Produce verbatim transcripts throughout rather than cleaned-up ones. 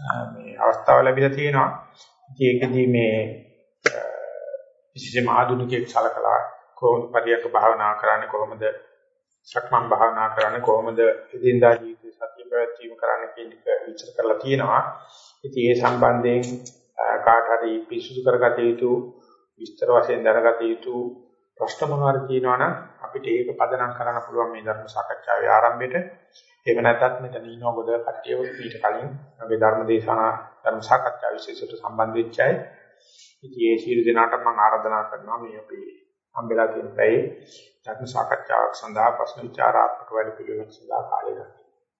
මේ අවස්ථාව ලැබිලා තියෙනවා. ඒකෙදී මේ විශේෂම ආධුනිකයෙක් සලකලා කොහොමද පරියක භාවනා කරන්නේ, කොහොමද සක්මන් භාවනා කරන්නේ, කොහොමද එදිනදා ජීවිතේ සතිය පැවැත්වීම කරන්න කියන එක විචාර කරලා තියෙනවා. ඉතින් ඒ සම්බන්ධයෙන් කාට හරි පිසුදු කරගත යුතු විස්තර වශයෙන් දැනගත යුතු ප්‍රශ්න මොනවාද කියනවනම් අපිට ඒක පදනම් කරන්න පුළුවන් මේ ධර්ම සාකච්ඡාවේ ආරම්භයට. එහෙම නැත්නම් මෙතන ඉන්නව ගොඩ කට්ටිය ඊට කලින් අපේ ධර්ම දේශනා ධර්ම සාකච්ඡා විශේෂයට සම්බන්ධ වෙච්ච අය. ඉතින් ඒ සියලු දෙනාට මම ආරාධනා කරනවා මේ අපේ හම්බෙලා තියෙන පැයේ ධර්ම සාකච්ඡාවක් සඳහා ප්‍රශ්න විචාරාත්මක වැඩ පිළිවෙලක් සඳහා කාලය ගන්න.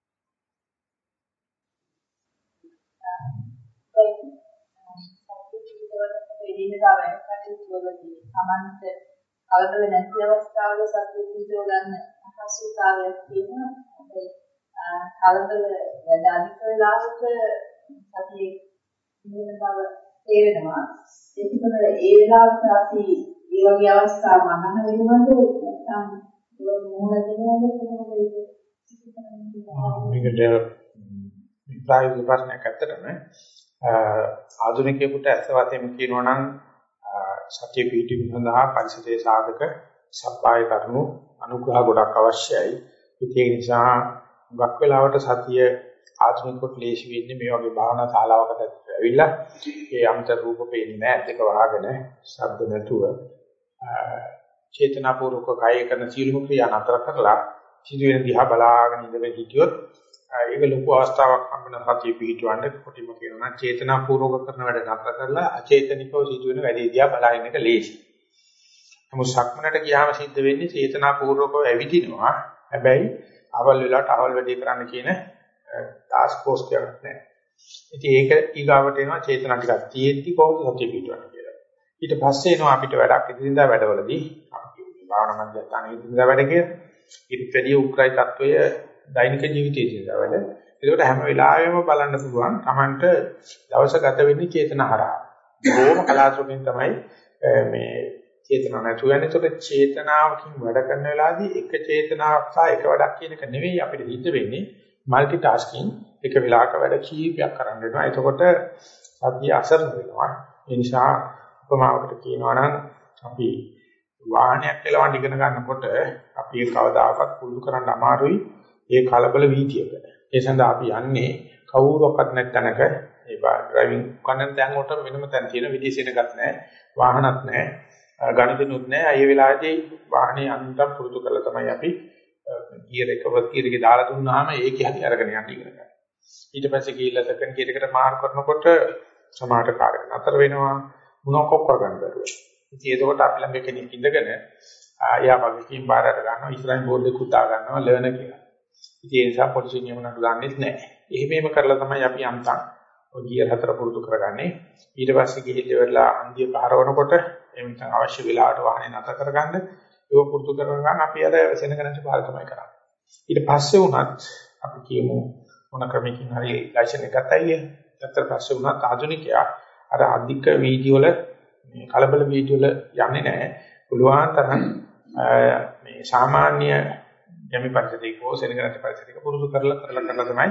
එදිනෙදා වැඩ කටයුතු වලදී සමන්ත කලබල නැති අවස්ථාවල සතිය පිටව ගන්න අපහසුතාවයක් තියෙනවා. ඒ කලබල වැඩ අධික වෙලාවට සතිය ඉන්න බව තේරෙනවා. ඒකවල ඒ වෙලාවට අපි මේ වගේ අවස්ථා මනන වෙනවද නැත්නම් මොන දෙනවද කොහොමද මේකට ප්‍රායෝගික ප්‍රශ්නයක් අත්තරම ආධුනිකයෙකුට ඇත්ත වශයෙන්ම කියනවා නම් සත්‍ය පිහිටීම සඳහා පරිසරයේ සාධක සප්පාය කරුණු අනුග්‍රහ ගොඩක් අවශ්‍යයි. ඒ නිසා ගොඩක් වෙලාවට සතිය ආධුනිකකොට ලේසි වෙන්නේ මේ වගේ භාවනා ශාලාවකට ඇවිල්ලා ඒ අමතර රූප පේන්නේ නැහැ, දෙක වහගෙන ශබ්ද නැතුව චේතනාපූර්වක කාය කරන සීලමු ක්‍රියා නතර කරලා සිදුවෙන දිහා බලාගෙන ඉඳලා හිටියොත් ඒක ලොකු අවස්ථාවක් හම්බෙන සතිය පිහිටවන්න. කොටිම කියනවා නම් චේතනාපූර්වක කරන වැඩ නතර කරලා අචේතනිකව සිදුවෙන වැඩේ දිහා බලාගෙන එක ලේසි. නමුත් සක්මනට ගියාම සිද්ධ වෙන්නේ චේතනාපූර්වකව ඇවිදිනවා. හැබැයි අවල් වෙලාවට අවල් වැඩේ කරන්න කියන ටාස්ක් ෆෝස් එකක් නැහැ. ඉතින් ඒක ඊගාවට එනවා චේතනා ටිකක් තියෙද්දි කොහොමද සතිය පිටවන්නේ කියලා. ඊට පස්සේ එනවා අපිට වැඩක් ඉදිරියදා වැඩවලදී අපි භාවනා මධ්‍යස්ථාන ඉදිරියදා වැඩ කියලා. ඊට වැඩි උග්‍රයි තත්වය දෛනික ජීවිතයේදී දවල. ඒකට හැම වෙලාවෙම බලන්න පුළුවන් Tamanට දවස ගත වෙන්නේ චේතන හරහා. බොහොම කලාතුරකින් තමයි මේ චේතනාව නැතු වෙන්නේ. ඒකට චේතනාවකින් වැඩ කරන වෙලාවදී එක චේතනාවක් සහ එක වැඩක් කියන එක නෙවෙයි අපිට හිත වෙන්නේ. মালටි ටාස්කින් එක වෙලාවක වැඩ කීපයක් කරන්න වෙනවා. එතකොට සතිය අසරණ වෙනවා. ඒ නිසා උපමාවකට කියනවා නම් අපි වාහනයක් එලවන්න ඉගෙන ගන්නකොට අපි ඒක කවදාකවත් පුරුදු කරන්න අමාරුයි. ඒ කලබල වීදියක. ඒ සඳහා අපි යන්නේ කවුරක්වත් නැත්නම්ක ඒ ඩ්‍රයිවිං කරන තැන් වලට වෙනම තැන් තියෙන විදේශෙනගත් නැහැ. වාහනත් නැහැ. ගණිතනුත් නැහැ. ඒ වෙලාවේදී වාහනේ අන්තම් පුරුදු කරලා තමයි අපි ගියර් එක වත් ගියර් එක දාලා දුන්නාම ඒකේ හැටි අරගෙන යන්න ඉගෙන ගන්න. ඊට පස්සේ ගිහිල්ලා සෙකන්ඩ් ගියර් එකට මාරු කරනකොට සමාහට කාර්යය නතර වෙනවා. මොනවක් ඔක්කොර ගන්න බැරුව. ඉතින් ඒකකොට අපි ළඟ කෙනෙක් ඉඳගෙන ආයා වගකීම් බාරට ගන්නවා. ඉස්සරහින් බෝඩ් එක උතා ගන්නවා ලර්න කියලා. ඉතින් ඒ නිසා පොලිසිය නියම නඩු දාන්නෙත් නැහැ. එහෙමම කරලා තමයි අපි අන්තම් ඔය ගියර් හතර පුරුදු කරගන්නේ. ඊට පස්සේ ගිහිල්ලා ඉවරලා අන්තිය පාරවනකොට එමිට අවශ්‍ය වෙලාවට වාහනේ නැතර කරගන්න ඒක පුරුදු කරගන්න අපි අර සෙනගනට පාර තමයි කරන්නේ. ඊට පස්සේ වුණත් අපි කියමු මොන ක්‍රමයකින් හරි ලයිසන් එක ගත්තයි කියලා. ඊට පස්සේ වුණත් ආධුනිකයා අර අධික වීඩියෝ වල මේ කලබල වීඩියෝ වල යන්නේ නැහැ. පුළුවන් තරම් මේ සාමාන්‍ය යමි පරිසරයක හෝ සෙනගනට පරිසරයක පුරුදු කරලා කරලා කරලා තමයි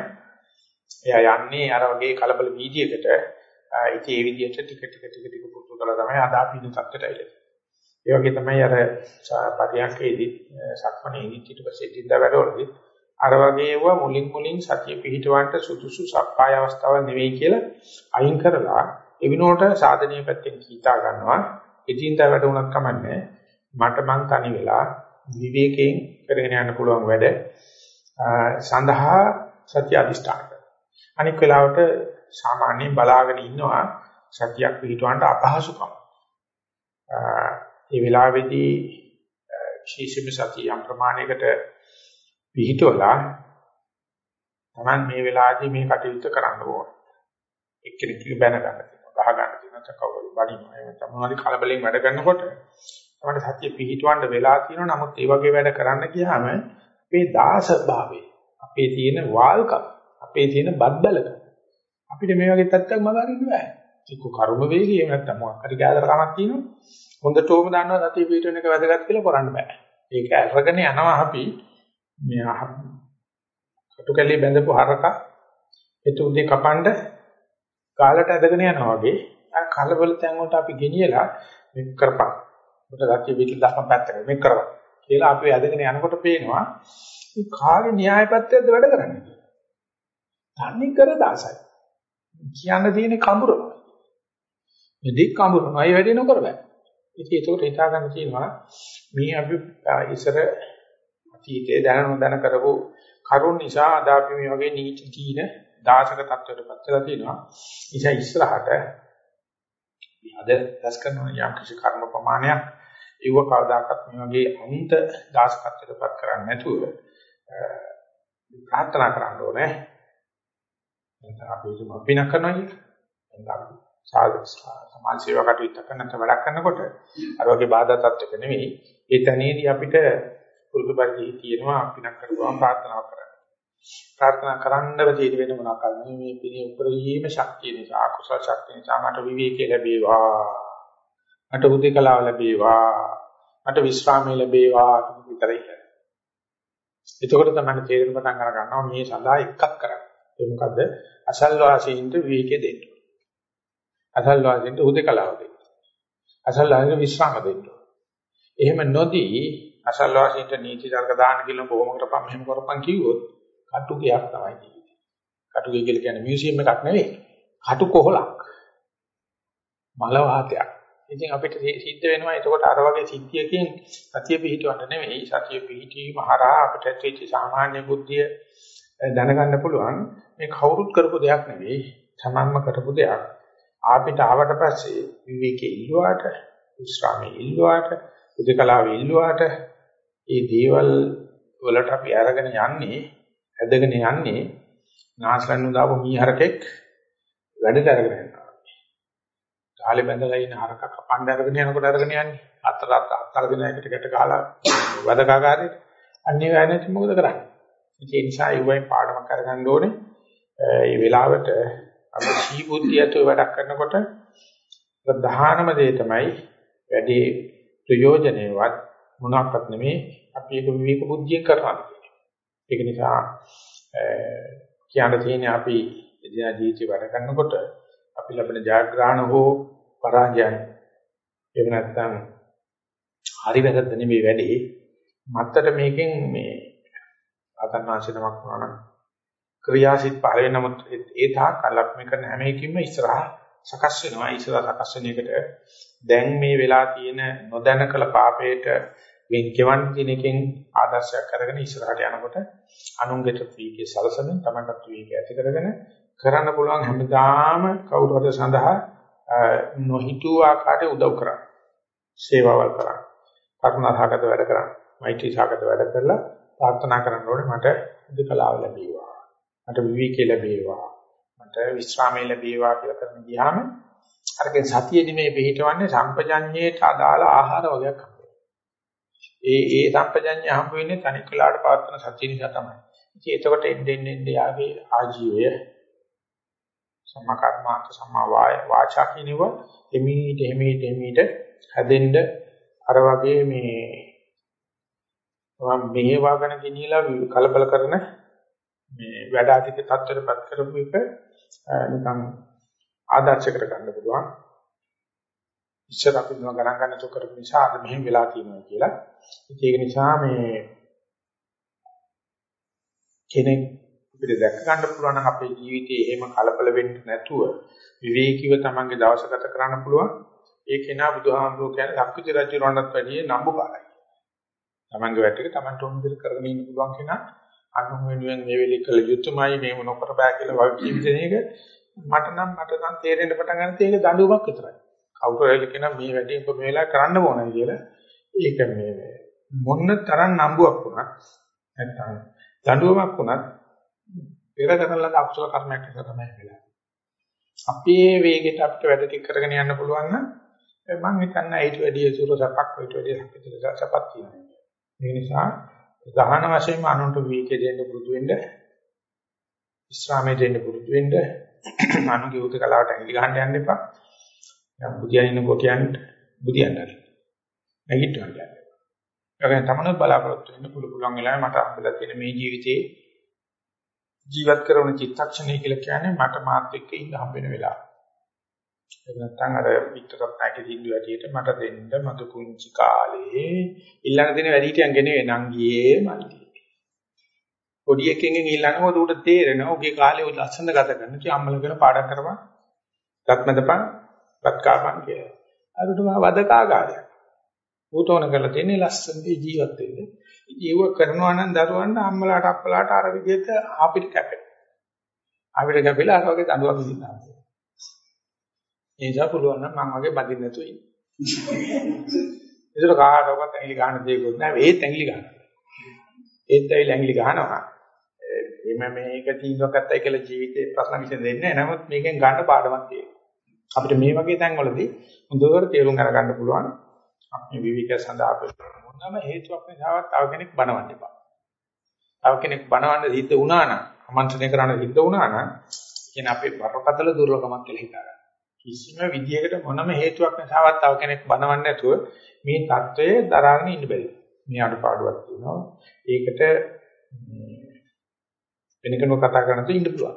එයා යන්නේ අර වගේ කලබල වීඩියෝකට. ඉතින් ඒ විදිහට ටික ටික ටික ටික පුරුදු කරලා තමයි අද අපි ඉන්න තත්ත්වයට ඇවිල්ලා. ඒ වගේ තමයි අර පරියන්කේදී සක්මණේදී ඊට පස්සේ දින්දා වැඩවලදී අර වගේ ඒවා මුලින් මුලින් සතිය පිහිටවන්න සුදුසු සප්පාය අවස්ථාවක් නෙවෙයි කියලා අයින් කරලා එවිනෝට සාධනීය පැත්තෙන් කීතා ගන්නවා. ඉදින්දා වැඩ උනත් කමන්නේ මට මං තනි වෙලා විවේකයෙන් කරගෙන යන්න පුළුවන් වැඩ සඳහා සතිය අධිෂ්ඨාන කරනවා. අනික් වෙලාවට සාමාන්‍යයෙන් බලාගෙන ඉන්නවා සතියක් පිහිටවන්න අපහසුකම්. ඒ වෙලාවේදී විශේෂම සතිය යම් ප්‍රමාණයකට පිහිටවලා Taman මේ වෙලාවේදී මේ කටයුත්ත කරන්න ඕන. එක්කෙනෙක් බැන ගන්න තියෙනවා, ගහ ගන්න තියෙනවා, චකවල බණිනවා. එහෙම තමයි කලබලෙන් වැඩ කරනකොට තමයි සතිය පිහිටවන්න වෙලා තියෙනවා. නමුත් මේ වගේ වැඩ කරන්න ගියාම අපේ දාස භාවය, අපේ තියෙන වාල්කම්, අපේ තියෙන බද්දලකම් අපිට මේ වගේ තත්ත්වයක් මගහරින්න බෑ. එක්ක කර්ම වේගය එහෙම නැත්නම් මොකක් හරි ගැලරකමක් තියෙනවා. හොඳටම දන්නවා සතිය පිටවෙන එක වැදගත් කියලා කරන්න බෑ. ඒක අරගෙන යනවා අපි මේ කටුකැලේ බැඳපු හරක එතු උදේ කපන්න ගාලට ඇදගෙන යනවා වගේ අර කලබල තැන් වලට අපි ගෙනියලා මේක කරපන්. ඔබට ගැටි පිටි දාපන් පැත්තකට මේක කරපන්. කියලා අපි ඇදගෙන යනකොට පේනවා මේ කාගේ න්‍යාය පත්‍රයක්ද වැඩ කරන්නේ. තන්නේ කර දාසයි. කියන්න තියෙන කඹරන. මේ දෙක කඹරනයි වැඩි නොකර බෑ. ඉතින් ඒකට හිතා ගන්න තියෙනවා මේ අපි ඉස්සර අතීතයේ දැනන දැන කරපු කරුණ නිසා අද අපි මේ වගේ නීති තීන දාසක තත්ත්වයට පත් වෙලා තියෙනවා. නිසා ඉස්සරහට මේ අද දැස් කරන යම් කිසි කර්ම ප්‍රමාණයක් ඒව කවදාකවත් මේ වගේ අන්ත දාසකත්වයට පත් කරන්නේ නැතුව ප්‍රාර්ථනා කරන්න ඕනේ. එතන අපි තුම අපින කරනවා කියන්නේ සාධක සමාජ සේවා කටයුතු කරන වැඩක් කරනකොට අර වගේ බාධා තත්ත්වක නෙවෙයි ඒ තැනේදී අපිට පුරුදු පරිදි තියෙනවා අපිනක් කරපුවාම ප්‍රාර්ථනා කරන්න. ප්‍රාර්ථනා කරන්න බැදී වෙන මොනවාක් කරන්නේ මේ පිළිය උපරිම ශක්තිය නිසා කුසල ශක්තිය නිසා මට විවේකී ලැබේවා. මට උදේකලාව ලැබේවා. මට විශ්‍රාමය ලැබේවා කියන විතරයි. එතකොට තමයි තේරෙන්න පටන් අර ගන්නවා මේ සඳහා එකක් කරන්න. ඒ මොකද අසල්වාසීන්ට විවේකී දෙන්න. අසල්වාසීන්ට උදේකලාව දෙන්න. අසල්වාසීන්ට විශ්‍රාම දෙන්න. එහෙම නොදී අසල්වාසීන්ට නීති තර්ක දාන්න කියලා බොහොම කරපම් මෙහෙම කරපම් කිව්වොත් කටුකයක් තමයි තියෙන්නේ. කටුකය කියලා කියන්නේ මියුසියම් එකක් නෙවෙයි. කටු කොහලක්. මල වාතයක්. ඉතින් අපිට සිද්ධ වෙනවා එතකොට අර වගේ සිද්ධියකින් සතිය පිහිටවන්න නෙවෙයි සතිය පිහිටීම හරහා අපිට ඇති සාමාන්‍ය බුද්ධිය දැනගන්න පුළුවන් මේ කවුරුත් කරපු දෙයක් නෙවෙයි තමන්ම කරපු දෙයක්. ආපිට ආවට පස්සේ විවේකයේ ඉල්ලුවාට විශ්‍රාමයේ ඉල්ලුවාට උදකලාවේ ඉල්ලුවාට මේ දේවල් වලට අපි අරගෙන යන්නේ ඇදගෙන යන්නේ නාසලන් උදාව මීහරකෙක් වැඩට අරගෙන යනවා. කාලේ බැඳලා ඉන්න හරක කපන්න අරගෙන යනකොට අරගෙන යන්නේ අතර අතර දෙන එකට ගැට ගහලා වදකාකාරයට අන්නේ වැනෙත් මොකද කරන්නේ. ඒ නිසා ඉුවයි පාඩමක් අරගන්න ඕනේ. මේ වෙලාවට අපි සීබුද්ධියට වැඩක් කරනකොට ප්‍රධානම දේ තමයි වැඩි ප්‍රයෝජනෙවත් මොනක්වත් නෙමෙයි අපි ඒක විවේක බුද්ධිය කරනවා කියන්නේ. ඒක නිසා කියන්න තියෙන්නේ අපි එදිනා ජීවිතේ වැඩ කරනකොට අපි ලබන ජයග්‍රහණ හෝ පරාජයන් එහෙම නැත්නම් හරි වැරද්ද නෙමෙයි වැඩි මත්තර මේකෙන් මේ ආතන්වාසිනමක් වුණා ක්‍රියාසිත පහළ වෙන නමුත් ඒ තාක් කලක් මේ කරන හැම එකකින්ම ඉස්සරහා සකස් වෙනවා ඉස්සරහා සකස් වෙන එකට දැන් මේ වෙලා තියෙන නොදැන කළ පාපයට වෙන් කෙවන් කියන එකෙන් ආදර්ශයක් කරගෙන ඉස්සරහට යනකොට අනුන්ගෙට වීකේ සලසමින් තමන්ටත් වීකේ ඇති කරගෙන කරන්න පුළුවන් හැමදාම කවුරු හරි සඳහා නොහිතූ ආකාරයට උදව් කරා. සේවාවල් කරා. කරුණාසහගත වැඩ කරා. මෛත්‍රී සහගත වැඩ කරලා ප්‍රාර්ථනා කරන්න ඕනේ මට උදකලාව ලැබේවා. මට විවේකී ලැබේවා. මට විශ්‍රාමයේ ලැබේවා කියලා කරන ගියාම අරගෙන සතියෙදි මේ පිළිහිටවන්නේ සම්පජඤ්ඤයට අදාළ ආහාර වගේක් හම්බෙනවා. ඒ ඒ සම්පජඤ්ඤය හම්බ වෙන්නේ තනික් වෙලාවට පවත්වන සතිය නිසා තමයි. ඉතින් එතකොට එන්නේ එන්නේ යාගේ ආජීවය සම්මා කර්මාන්ත සම්මා වාචා කියනව එමීට එමීට එමීට හැදෙන්න අර වගේ මේ මම මෙහෙවාගෙන ගෙනියලා කලබල කරන මේ වැඩ අධික තත්ත්වයටපත් කරපු එක නිකන් ආදර්ශයකට ගන්න පුළුවන්. ඉස්සර අපි නෝ ගණන් ගන්න තු කරපු නිසා අද මෙහෙම වෙලා තියෙනවා කියලා. ඒක නිසා මේ කෙනෙක් අපිට දැක ගන්න පුළුවන් නම් අපේ ජීවිතේ එහෙම කලබල වෙන්න නැතුව විවේකීව තමන්ගේ දවස ගත කරන්න පුළුවන්. ඒක නා බුදුහාමුදුරුවෝ කියන්නේ ලක්විති රජුරවණත් වැඩිය නම්බුකාරයි. තමන්ගේ වැඩ ටික තමන්ට ඕන විදිහට කරගෙන ඉන්න පුළුවන් කෙනා අනුන් වෙනුවෙන් මේ වෙලෙ කළ යුතුමයි මේ මොනකර බෑ කියලා වගේ කියන එක මට නම් මට නම් තේරෙන්න පටන් ගන්න තේ ඒක දඬුවමක් විතරයි. කවුරු හරි කියනවා මේ වැඩේ ඔබ මේ වෙලාව කරන්න ඕනයි කියලා. ඒක මේ මොන තරම් නම්බුවක් වුණත් නැත්නම් දඬුවමක් වුණත් පෙර කරන ලද අකුසල කර්මයක් නිසා තමයි වෙලා. අපේ වේගෙට අපිට වැඩ ටික කරගෙන යන්න පුළුවන් නම් මම හිතන්නේ ඊට වැඩිය සුර සපක් ඊට වැඩිය සපිතල සපක් තියෙනවා. ඒ නිසා ගහන වශයෙන්ම අනුන්ට වීකේ දෙන්න පුරුදු වෙන්න විශ්‍රාමයේ දෙන්න පුරුදු වෙන්න අනුගේ උත කලාවට ඇඟිලි ගහන්න යන්න එපා. දැන් බුදියනින්න කොටියන් බුදියන් හරි. නැගිටවන්න යන්න. ඒකෙන් තමනුත් බලාපොරොත්තු වෙන්න පුළු පුළුවන් වෙලාවෙ මට හම්බෙලා තියෙන මේ ජීවිතේ ජීවත් කරන චිත්තක්ෂණය කියලා කියන්නේ මට මාත් එක්ක ඉන්න හම්බෙන වෙලාව. ඒක නැත්නම් අර වික්ටර් නැකේ දින්දුව ඇටියට මට දෙන්න මතු කුංචි කාලේ ඊළඟ දිනේ වැඩි හිටියන් ගෙනේ නංගියේ මල්ලි. පොඩි එකෙන්ගෙන් ඊළඟම උඩට තේරෙනවා උගේ කාලේ උ ලස්සන ගත කරන කි අම්මල කියන පාඩම් කරපන්. රත්මදපන් බත්කාපන් කියලා. අරට මා වදකාගාරයක්. ඌතෝන කරලා තියෙන්නේ ලස්සන ජීවත් වෙන්න. ජීව කරනවා නම් දරුවන්ට අම්මලාට අප්පලාට අර විදිහට අපිට කැපෙනවා. අපිට කැපෙලා අර වගේ දඬුවම් විඳිනවා. ඒ නිසා පුළුවන් නම් මම වගේ බඳින්න නැතුව ඉන්න. ඒතර කාටවත් ඇඟිලි ගන්න දෙයක්වත් නැහැ. ඒත් ඇඟිලි ගන්නවා. ඒත් ඇවිල්ලා ඇඟිලි ගන්නවා. එimhe මේක තීන්දුවක් ගත්තයි කියලා ජීවිතේ ප්‍රශ්න විසඳෙන්නේ නැහැ. නමුත් මේකෙන් ගන්න පාඩමක් තියෙනවා. අපිට මේ වගේ තැන්වලදී හොඳට තේරුම් අරගන්න පුළුවන්. අපි විවිධ සඳහා මොනම හේතුවක් නිසාවත් තව කෙනෙක් බනවන්න එපා. තව කෙනෙක් බනවන්න සිද්ධ වුණා නම්, අමන්ත්‍රණය කරන්න සිද්ධ වුණා නම්, කියන අපේ බරපතල දුර්ලභමක් කියලා හිතාගන්න. කිසිම විදියකට මොනම හේතුවක් නිසාවත් තව කෙනෙක් බනවන්න නැතුව මේ தত্ত্বය දරාගෙන ඉන්න බැහැ. මේ අඩපාඩුවක් තියෙනවා. ඒකට වෙන කෙනෙක් කතා කරන තු ඉන්න පුළුවන්.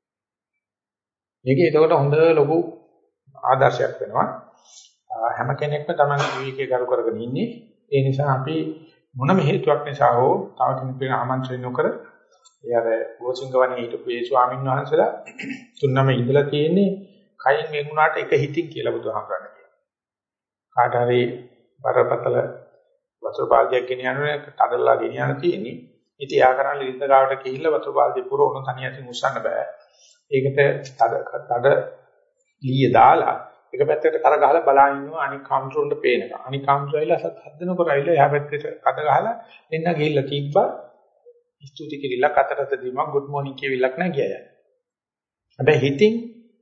මේක ඒකට හොඳ ලොකු ආදර්ශයක් වෙනවා. හැම කෙනෙක්ම තමන්ගේ විවේකයේ ගරු කරගෙන ඉන්නේ. ඒ නිසා අපි මොනම හේතුවක් නිසා හෝ තව කෙනෙකුට ආමන්ත්‍රණය නොකර ඒ අර ගෝසිංගවණේ හිටපු ඒ ස්වාමීන් වහන්සේලා තුන්නම ඉඳලා තියෙන්නේ කයින් වෙන් වුණාට එක හිතින් කියලා බුදුහාමරණ කියනවා. කාට හරි බරපතල වතුර බාල්දියක් ගෙනියන්නේ කඩලා ගෙනියන තියෙන්නේ. ඉතින් යා කරන්නේ ලින්ද ගාවට ගිහිල්ලා වතුර බාල්දිය පුරවන තනියෙන් උස්සන්න බෑ. ඒකට තද තද ලීය දාලා එක පැත්තකට කර ගහලා බලන් ඉන්නවා අනික කවුන්ටරුන්ට පේනකම්. අනික කවුන්ටර් ඇවිල්ලා හදනකොට ඇවිල්ලා එහා පැත්තට කඩ ගහලා එන්න ගිහිල්ලා තිබ්බා. ස්තුති කිරිලා කතරට දීමක් good morning කියවිලක් නෑ කියයි. හැබැයි හිතින්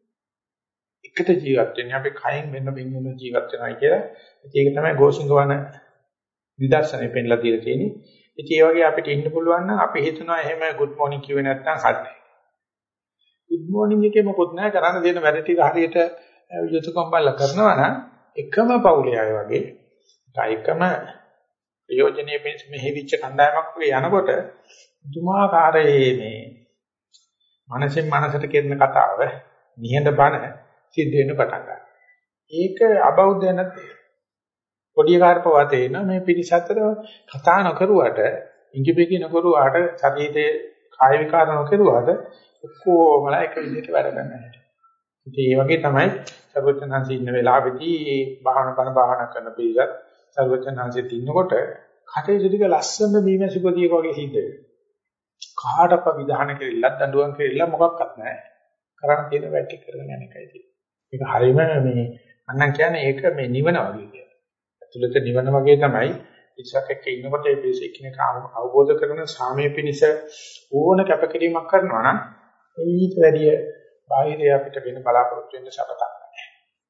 එකට ජීවත් වෙන්නේ අපි කයින් වෙන වෙන වෙන ජීවත් වෙනවා කියලා. ඒක තමයි ගෝසිංගවන නිදර්ශනය පෙන්ලා දීලා තියෙන්නේ. ඉතින් ඒ වගේ අපිට ඉන්න පුළුවන් නම් අපි හිතනවා එහෙම good morning කිව්වේ නැත්නම් හරියි. good morning එකේ මොකොත් නැහැ කරන්න දෙන වැඩ ටික හරියට යුතුයකම් බලලා කරනවා නම් එකම පවුලේ අය වගේ එකම ප්‍රයෝජනීය මෙහෙවිච්ච කණ්ඩායමක් වගේ යනකොට දුමාකාරයේ මේ මනසෙන් මනසට කියන කතාව නිහඬ බණ සිද්ධ වෙන්න පටන් ගන්නවා. ඒක අබෞද්ධ නැත්නම් පොඩි කාර්පවා තේන මේ පිරිසතර කතා නොකරුවට ඉංගිපෙකි නොකරුවාට ශරීරයේ කාය විකාර නොකරුවාට ඔක්කොමලා එක විදිහට වැඩ කරනවා. ඉතින් ඒ වගේ තමයි සර්වඥාන්සේ ඉන්න වෙලාවෙදී භාවනා කරන භාවනා කරන පිළිගත් සර්වඥාන්සේ තින්නකොට කටේ ටික ලස්සන බීමසිපතියක වගේ සිද්ධ වෙනවා. කාටක විධාන කෙරෙල්ලක් දඬුවම් කෙරෙල්ල මොකක්වත් නැහැ. කරන් තියෙන වැටි කරගෙන යන එකයි තියෙන්නේ. ඒක හරීම මේ අන්නම් කියන්නේ ඒක මේ නිවන වගේ කියලා. ඇතුළත නිවන වගේ තමයි ඉස්සක් එක්ක ඉන්නකොට ඒ පිළිස එකිනෙක අවබෝධ කරගෙන සාමයේ පිනිස ඕන කැපකිරීමක් කරනවා නම් ඊට වැඩිය බාහිරය අපිට වෙන බලාපොරොත්තු වෙන්න සපතක් නැහැ.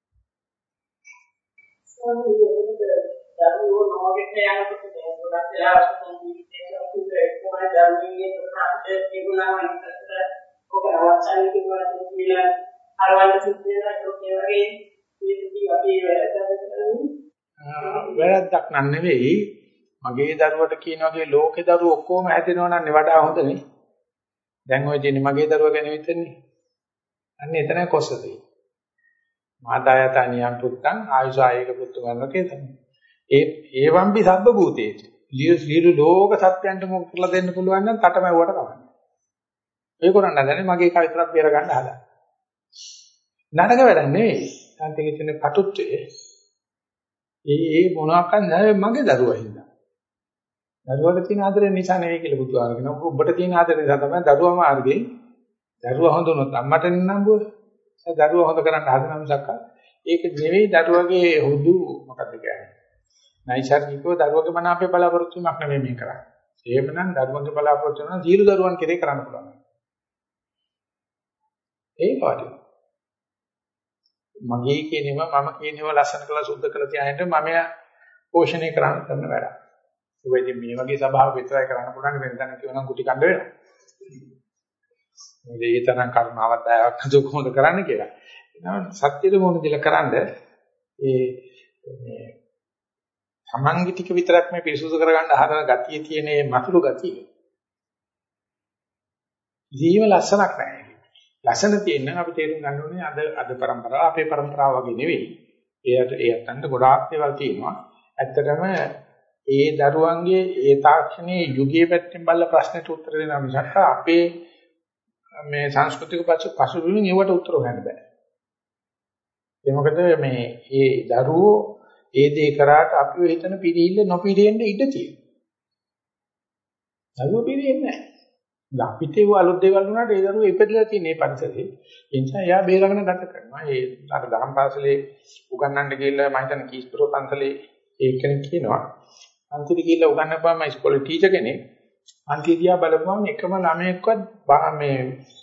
දරුවෝ නොගෙට යනකොට ගොඩක් වෙලාවට ජීවිතේ කොහොමද ධර්මයේ ප්‍රකාශ තිබුණා වගේ ඔක අවසන් කිව්වා කියලා අරවල සිද්ධ වෙනවා ඒ වගේ ඉතින් අපි වැරද්දක් නන් නෙවෙයි මගේ දරුවට කියන වගේ ලෝකේ දරුවෝ ඔක්කොම හැදෙනවා නම් වඩා හොඳ නේ. දැන් ඔය දෙන්නේ මගේ දරුවා ගැන විතරනේ. අන්න එතන කොස්සදී. මාතායතනියම් පුත්තං ආයුසායක පුත්තු ගන්නකේ තමයි. ඒ ඒවම්පි සබ්බ භූතේති. සියලු ලෝක සත්‍යයන්ට මොකක් කරලා දෙන්න පුළුවන් නම් තටමැව්වට කමන්නේ. ඒ කරන්න හදන්නේ මගේ කවිතරක් බේර ගන්න හදා. නරක වැඩක් නෙවෙයි. සාන්තිකේ තියෙන කටුත්වයේ ඒ ඒ මොනවාක් නැහැ මගේ දරුවා හින්දා. දරුවට තියෙන ආදරේ නිසා නෙවෙයි කියලා බුදුහාම කියනවා. ඔබට තියෙන ආදරේ නිසා තමයි දරුවා මාර්ගේ දරුවා හොඳ වුණොත් අම්මට නම්බුව. ඒ දරුවා හොඳ කරන්න හදන මිසක් ඒක නෙවෙයි දරුවගේ හුදු මොකක්ද කියන්නේ. නයිසර්ගිකව දරුවගේ මන අපේ බලාපොරොත්තු වීමක් නෙවෙයි මේ කරන්නේ. එහෙමනම් දරුවගේ බලාපොරොත්තු වෙනවා සීල දරුවන් කෙරේ කරන්න පුළුවන්. ඒ පාඩිය. මගේ කියනවා මම කියනවා ලස්සන කළා සුද්ධ කළා තියාගෙන මම පෝෂණය කරන්න කරන වැඩ. ඒ වෙයිදී මේ වගේ සභාවක විතරයි කරන්න පුළුවන් වෙනදන් කියනනම් කුටි කණ්ඩ වෙනවා. මේ ඊතරම් කර්මාවක් දායක් නේද කොහොමද කරන්න කියලා. එනවා සත්‍යෙද මොන දිල කරන්ද ඒ මේ සමංගි ටික විතරක් මේ පිරිසුදු කරගන්න හදන ගතිය තියෙන මේ මතුරු ගතිය. ජීව ලස්සනක් නැහැ. ලස්සන තියෙන අපි තේරුම් ගන්න ඕනේ අද අද પરම්පරාව අපේ પરම්පරාව වගේ නෙවෙයි. ඒකට ඒත් අන්ට ගොඩාක් දේවල් තියෙනවා. ඇත්තටම ඒ දරුවන්ගේ ඒ තාක්ෂණයේ යුගයේ පැත්තෙන් බලලා ප්‍රශ්නෙට උත්තර දෙනවා මිසක් අපේ මේ සංස්කෘතික පසුබිමින් ඒවට උත්තර හොයන්න බෑ. ඒ මොකද මේ ඒ දරුවෝ ඒ දේ කරාට අපිව හිතන පිළිහිල්ල නොපිළිෙන්න ඉඩ තියෙනවා. දරුවෝ පිළිෙන්නේ නැහැ. අපිට ඒ අලුත් දේවල් වුණාට ඒ දරුවෝ ඉපදලා තියෙන මේ පරිසරේ. ඒ නිසා එයා බේරගෙන ගත කරනවා. ඒ අර දහම් පාසලේ උගන්වන්න ගිහිල්ලා මම හිතන්නේ කීස්පුර පන්සලේ ඒ කෙනෙක් කියනවා. පන්තිට ගිහිල්ලා උගන්වපුවාම ඉස්කෝලේ ටීචර් කෙනෙක් පන්ති දිහා බලපුවාම එකම ළමයෙක්වත් මේ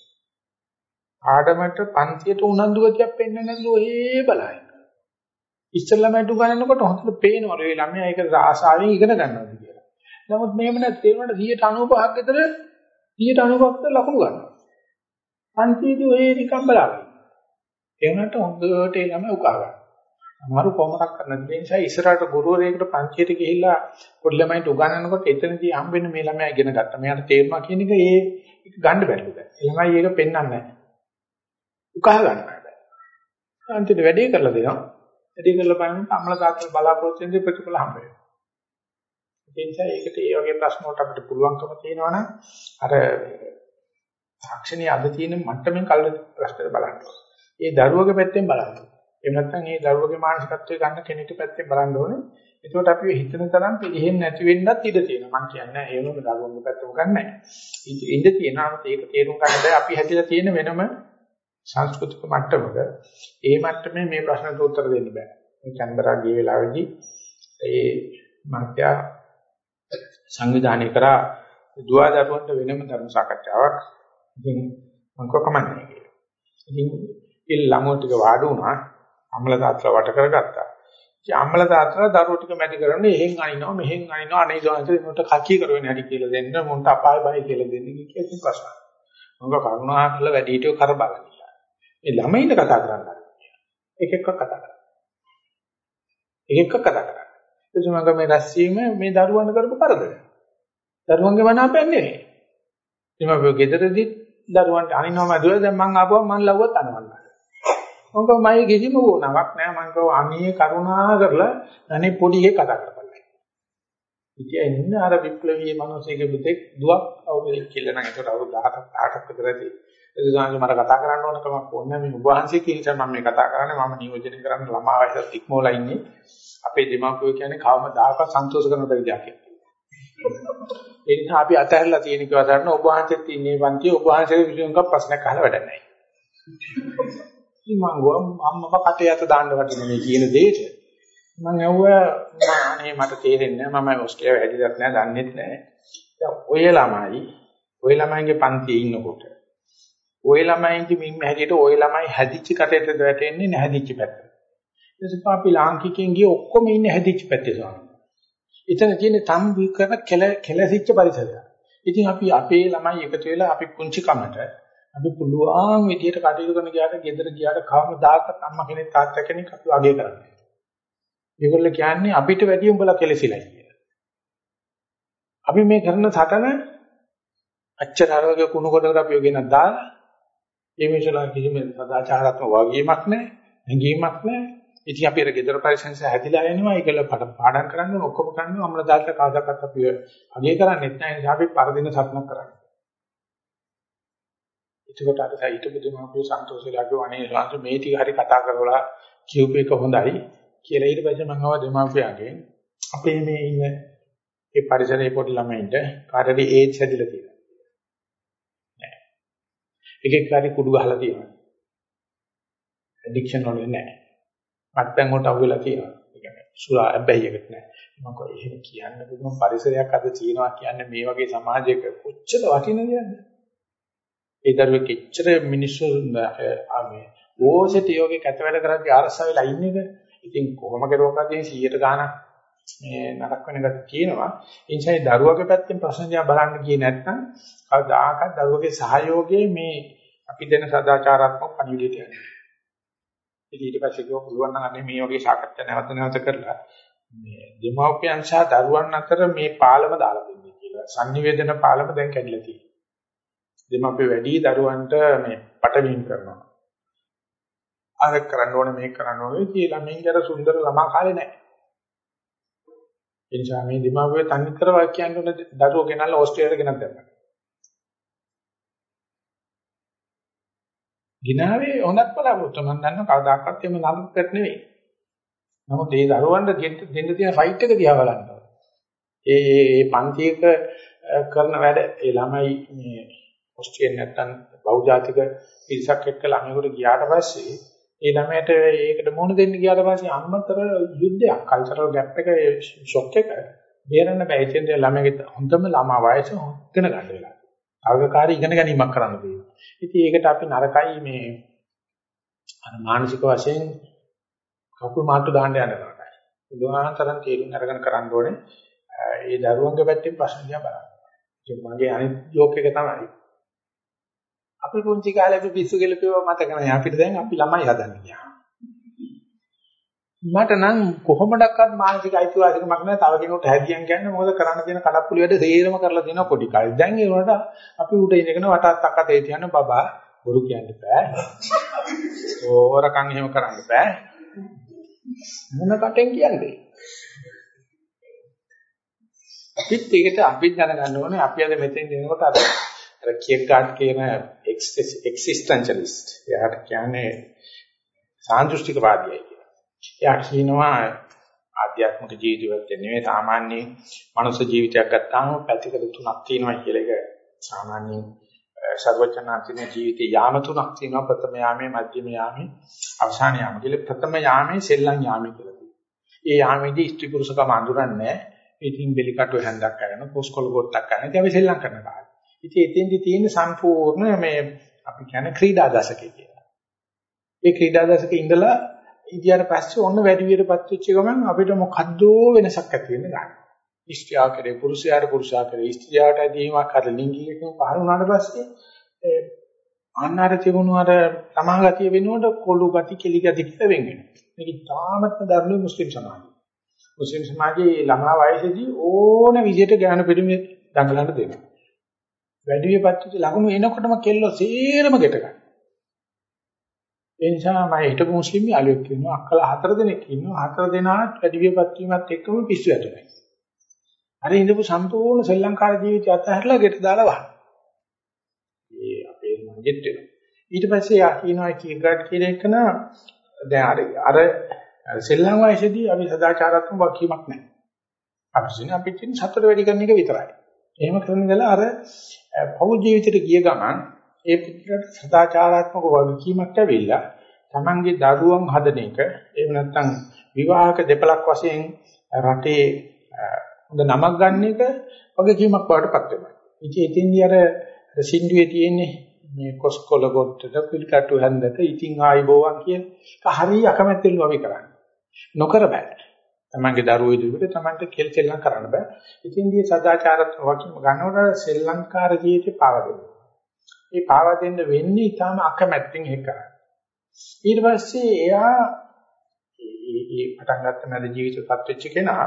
ආඩමට පන්තියට උනන්දු ගතියක් පෙන්වන්නේ නැතිව ඔහේ බලයි. ඉස්සෙල්ලාමට උගන්වනකොට හොඳට පේනවලු ඒ ළමයා ඒක ආසාවෙන් ඉගෙන ගන්නවාද කියලා. නමුත් මේව නැත් තේරුණාට සියයට අනූපහක් විතර සියයට අනූපහක් විතර ලකුණු ගන්නවා. පන්තියේදී ඔය නිකන් බලාගෙන. ඒ වුණාට හොඳට ඒ ළමයා උකහා ගන්නවා. අමාරු කොමරක් කරන්න දෙන නිසා ඉස්සරහට ගුරුවරයෙකුට පන්තියට ගිහිල්ලා පොඩි ළමයින්ට උගන්වනකොට එතනදී හම්බෙන්නේ මේ ළමයා ඉගෙන ගත්තා. මෙයාට තේරුණා කියන එක ඒ ගන්න බැරිද? ඒ ළමයි ඒක පෙන්වන්නේ නැහැ. උකහා ගන්නවා බෑ. අන්තිමට වැඩේ කරලා දෙනවා. වැඩේ කරලා බලනකොට අම්ල තාත්තලා බලාපොරොත්තු වෙන ප්‍රතිඵල හම්බ වෙනවා. ඒ නිසා ඒකට ඒ වගේ ප්‍රශ්න වලට අපිට පුළුවන්කම තියෙනවනම් අර තාක්ෂණයේ අද තියෙන මට්ටමින් කල්ප ප්‍රශ්න බලන්න ඕනේ. ඒ දරුවගේ පැත්තෙන් බලන්න ඕනේ. එහෙම නැත්නම් ඒ දරුවගේ මානසිකත්වය ගන්න කෙනෙක්ගේ පැත්තෙන් බලන්න ඕනේ. එතකොට අපි හිතන තරම් පිළිහෙන්නේ නැති වෙන්නත් ඉඩ තියෙනවා. මම කියන්නේ ඒ වුණොත් දරුවගේ පැත්තම ගන්න නැහැ. ඉඳ තියෙනවා ඒක තේරුම් ගන්න බෑ අපි හැදිලා තියෙන වෙනම සංස්කෘතික මට්ටමක ඒ මට්ටමේ මේ ප්‍රශ්නට උත්තර දෙන්න බෑ. මේ කැන්බරා ගිය වෙලාවේදී ඒ මාත්‍යා සංවිධානය කරා දුවා දරුවන්ට වෙනම ධර්ම සාකච්ඡාවක්. ඉතින් මම කොකමන්නේ කියලා. ඉතින් ඒ ළමෝ ටික වාඩි වුණා. අම්ල තාත්තලා වට කරගත්තා. ඉතින් අම්ල තාත්තලා දරුවෝ ටික මැදි කරන්නේ එහෙන් අනිනවා මෙහෙන් අනිනවා අනේ සෝන්සේ මොකට කකී කරවෙන හැටි කියලා දෙන්න මොන්ට අපාය බය කියලා දෙන්න කිව්වා ප්‍රශ්න. මොකක් කරුණා කරලා වැඩි හිටියෝ කර බලන්න. මේ ළමයින්ට කතා කරන්න. එක එකක් කතා කරන්න. එක එකක් කතා කරන්න. එතකොට මම මේ රැස්වීම මේ දරුවන් කරපු කරදර. දරුවන්ගේ මනාපයක් නෙවෙයි. ඉතින් මම ගෙදරදී දරුවන්ට අනිනවම දුවලා දැන් මං ආපුවම මං ලව්වත් අනවන්නා. මොකද මම කිසිම වුණාවක් නෑ මං කව අනියේ කරුණා කරලා අනේ පොඩි එකේ කතා කරපළයි. ඉතින් එන්න අර විප්ලවීය මිනිස්සෙගේ පුතෙක් දුවක් අවුරුදු කියලා නම් ඒකට අවුරුදු දහසක් අටක් විතර ඇති. ඒ නිසා මට කතා කරන්න ඕන කමක් ඕනේ මේ ඔබ වහන්සේ කියන නිසා මම මේ කතා කරන්නේ මම නියෝජනය කරන්න ළමා වයසට ඉක්මවලා ඉන්නේ. අපේ දෙමාපියෝ කියන්නේ කවමදාකවත් සන්තෝෂ කරන බැරි දෙයක් කියලා. ඒ නිසා අපි අතහැරලා තියෙන කිව්වා ගන්න ඔබ වහන්සේත් ඉන්නේ පන්තියේ ඔබ වහන්සේගේ විශ්වංග ප්‍රශ්නයක් අහලා වැඩක් නැහැ. ඉතින් මම ගෝ අම්මව කටේ අත දාන්න වටින මේ කියන දෙයට මම ඇහුවා අනේ මට තේරෙන්නේ නැහැ මම ඔස්ට්‍රේලියාව හැදිලත් නැහැ දන්නෙත් නැහැ. දැන් ඔය ළමයි ඔය ළමයිගේ පන්තියේ ඉන්නකොට ඔය ළමයින්ට මින් හැටියට ඔය ළමයි හැදිච්ච කටේට වැටෙන්නේ නැහැදිච්ච පැත්ත. ඊට අපි ලාංකිකයන් ගිය ඔක්කොම ඉන්නේ හැදිච්ච පැත්තේ ස්වාමීන්. එතන තියෙන තම් විකරන කෙල කෙලසිච්ච පරිසරය. ඉතින් අපි අපේ ළමයි එකතු වෙලා අපි පුංචි කමට අපි පුළුවන් විදියට කටයුතු කරන ගියාට ගෙදර ගියාට කවමදාකවත් අම්මා කෙනෙක් තාත්තා කෙනෙක් අපි වගේ කරන්නේ. ඒගොල්ලෝ කියන්නේ අපිට වැඩි උඹලා කෙලසිලා කියලා. අපි මේ කරන සටන අච්චර ආරෝග්‍ය කුණු කොටකට අපි යගෙන දාලා ඒ මිසලා කිසිම සදාචාරාත්මක වගකීමක් නැහැ, හැඟීමක් නැහැ. ඉතින් අපි අර ගෙදර පරිසරය හැදිලා යනවා. ඒකල පාඩම් කරන්න ඔක්කොම කරනවා. අම්ල දාල්ට කාදාකත් අපි අගේ කරන්නේ නැහැ. ඒ නිසා අපි පරදින සත්නක් කරන්නේ. ඒකට අර සයිට බුදුම අපේ සන්තෝෂලා ගෝණේ ලාංශ මේ ටික හරි කතා කරලා කියූප එක හොඳයි කියලා ඊට පස්සේ මම ආව දෙමාපියන්ගෙන් අපේ මේ ඉන්න ඒ පරිසරයේ පොඩි ළමයින්ට කාටද ඒඩ්ස් හැදිලා තියෙනවා. එකෙක් කාරි කුඩු ගහලා තියෙනවා. ඇඩික්ෂන් වල නැහැ. මත්පැන් වලට අහු වෙලා තියෙනවා. ඒ කියන්නේ සුරා හැබැයිකට නැහැ. මම කොහේ එහෙම කියන්න පුළුවන් පරිසරයක් අද තියෙනවා කියන්නේ මේ වගේ සමාජයක කොච්චර වටිනවද? ඒ දරුවෙක් එච්චර මිනිස්සු ආමේ ඕසෙට යෝගේ කැත වැඩ කරද්දී ආරස වෙලා ඉන්නේද? ඉතින් කොහොම කරුවකදී සීයට ගානක් මේ නරක වෙන ගැට කියනවා. ඒ නිසා දරුවගේ පැත්තෙන් ප්‍රශ්න දිහා බලන්න ගියේ නැත්නම් කවදාකවත් දරුවගේ සහයෝගයේ මේ අපි දෙන සදාචාරාත්මක පණිවිඩයට යන්නේ. ඉතින් ඊට පස්සේ කිව්ව පුළුවන් නම් අනේ මේ වගේ සාකච්ඡා නැවත නැවත කරලා මේ දෙමව්පියන් සහ දරුවන් අතර මේ පාලම දාලා දෙන්නේ කියලා. sannivedana පාලම දැන් කැඩිලා තියෙනවා. දෙමාපිය වැඩි දරුවන්ට මේ පටවීම කරනවා. අර කරන්න ඕනේ මේක කරන්න ඕනේ කියලා ළමයින්ට සුන්දර ළමා කාලේ නැහැ. ඒ නිසා මේ දෙමාපිය තනි කරවා කියන්නේ දරුවෝ ගෙනල්ලා ඕස්ට්‍රේලියාවට ගෙනත් දැම්මා. ගිනාවේ හොඳක් බලාපොරොත්තු මම දන්නවා කවදාකවත් එම නරකට නෙවෙයි. නමුත් ඒ දරුවන්ට දෙන්න තියෙන ෆයිට් එක දිහා බලන්න ඕනේ. ඒ ඒ පන්තියක කරන වැඩ ඒ ළමයි මේ ඕස්ට්‍රේලියාවේ නැත්තම් බහුජාතික පිරිසක් එක්ක ළමයෙකුට ගියාට පස්සේ ඒ ළමයට ඒකට මොන දෙන්න ගියාට පස්සේ අම්මතර යුද්ධයක් කල්චරල් ગેප් එක ෂොක් එක බේරන්න බෑ. ඒ කියන්නේ ළමයාගේ හොඳම ළමා වයස ඉගෙන ගන්න වෙලාව. අවකාරී ඉගෙන ගැනීමක් කරන්න තියෙනවා. ඉතින් ඒකට අපි නරකයි මේ අර මානසික වශයෙන් කකුල් මාට්ටු දාන්න යන නරකයි. බුදුහාමතරන් තේරුම් අරගෙන කරන්න ඕනේ. ඒ දරුවන්ගේ පැත්තෙන් ප්‍රශ්න දිහා බලන්න. ඒක මගේ අනිත් ජෝක් එක තමයි. අපි පුංචි කාලේ අපි පිස්සු කෙලපුවා මතක නැහැ. අපිට දැන් අපි ළමයි හදන්න ගියා. මට නම් කොහොමඩක්වත් මානසික අයිතිවාසිකමක් නැහැ. තව කෙනෙකුට හැදියන් කියන්නේ මොකද කරන්න තියෙන කඩප්පුලි වැඩ සේරම කරලා දෙනවා පොඩි කාලේ. දැන් ඒ වුණාට අපි උඩ ඉඳගෙන වටත් අක්කතේ තියන බබා බොරු කියන්න බෑ. ඕරකම් එහෙම කරන්න බෑ. මොන කටෙන් කියන්නේ? අපිත් ඒකට අපි දැනගන්න ඕනේ අපි අද මෙතෙන් දෙනකොට අර අර කියර්ගාඩ් කියන එක්සිස්ටෙන්ෂලිස්ට්. එයාට කියන්නේ සාන්දෘෂ්ටිකවාදියයි කියලා. එයා කියනවා ආධ්‍යාත්මික ජීවිතයක් නෙවෙයි සාමාන්‍ය මනුෂ්‍ය ජීවිතයක් ගත්තාම පැතිකඩ තුනක් තියෙනවා කියලා එක සාමාන්‍යයෙන් සර්වචනාන්තින ජීවිතේ යාම තුනක් තියෙනවා. ප්‍රථම යාමේ, මධ්‍යම යාමේ, අවසාන යාමේ කියලා. ප්‍රථම යාමේ සෙල්ලම් යාමේ කියලා තියෙනවා. ඒ යාමේදී ස්ත්‍රී පුරුෂකම අඳුරන්නේ නැහැ. ඉතින් බෙලිකටු හැන්දක් කරගෙන පොස්කොල ගොට්ටක් කරගෙන ඉතින් අපි සෙල්ලම් කරන කාලේ. ඉතින් එතෙන්දි තියෙන සම්පූර්ණ මේ අපි කියන්නේ ක්‍රීඩා දශකය කියලා. ඒ ක්‍රීඩා දශකේ ඉඳලා ඉතියාට පස්සේ ඔන්න වැඩි විදිහටපත් වෙච්ච ගමන් අපිට මොකද්ද වෙනසක් ඇති වෙන්න ගන්නවා. ස්ත්‍රියා කරේ පුරුෂයාට පුරුෂයා කරේ ස්ත්‍රියට ඇදීමක් අර ලිංගිකකම පහළ වුණාට පස්සේ ඒ අන්නාර තිබුණු අර සමාගතිය වෙනුවට කොළු ගති කෙලි ගති කියලා වෙන් වෙනවා. මේක තාමත්ම දරුණු මුස්ලිම් සමාජය. මුස්ලිම් සමාජයේ ළමා වයසේදී ඕන විදිහට ඥාන පිළිමේ දඟලන්න දෙනවා. වැඩි විපත්ති ලකුණු එනකොටම කෙල්ලෝ සේරම ගෙට ගන්න. ඒ නිසා මම හිටපු මුස්ලිම් යාළුවෙක් ඉන්නවා අක්කලා හතර දෙනෙක් ඉන්නවා හතර දෙනාට වැඩි විපත්ති වීමත් එක්කම පිස්සු ඇතුළයි. අර ඉඳපු සම්පූර්ණ ශ්‍රී ලංකාර ජීවිතය අතහැරලා ගෙට දාලා වහන. ඒ අපේ මගෙත් වෙනවා. ඊට පස්සේ යා කියනවා කීග්‍රඩ් කියලා එකන දැන් අර අර සෙල්ලම් වයසේදී අපි සදාචාරාත්මක වගකීමක් නැහැ. අපි ඉන්නේ අපි ඉන්නේ සතර වැඩි කරන එක විතරයි. එහෙම කරන ඉඳලා අර පෞද්ගල ජීවිතයට ගිය ගමන් ඒ පුත්‍රයාට සදාචාරාත්මක වගකීමක් ඇවිල්ලා තමන්ගේ දරුවන් හදන එක එහෙම නැත්නම් විවාහක දෙපළක් වශයෙන් රටේ හොඳ නමක් ගන්න එක වගකීමක් වඩටපත් වෙනවා. ඉතින් එතෙන්දී අර සින්දුවේ තියෙන්නේ මේ කොස්කොල ගොට්ටට පිළිකටු හැන්දට ඉතින් ආයිබෝවන් කියන එක හරිය අකමැත්තෙන් අපි කරන්නේ. නොකර බෑ. තමන්ගේ දරුවෝ ඉදිරියට තමන්ට කෙල් සෙල්ලම් කරන්න බෑ. ඉතින්දී සදාචාරාත්මක වගකීම ගන්නකොට ශ්‍රී ලංකාර ජීවිතේ පාව දෙනවා. මේ පාව දෙන්න වෙන්නේ ඊටම අකමැත්තෙන් ඒක කරන්නේ. ඊට පස්සේ එයා මේ පටන් ගත්ත මැද ජීවිතපත් වෙච්ච කෙනා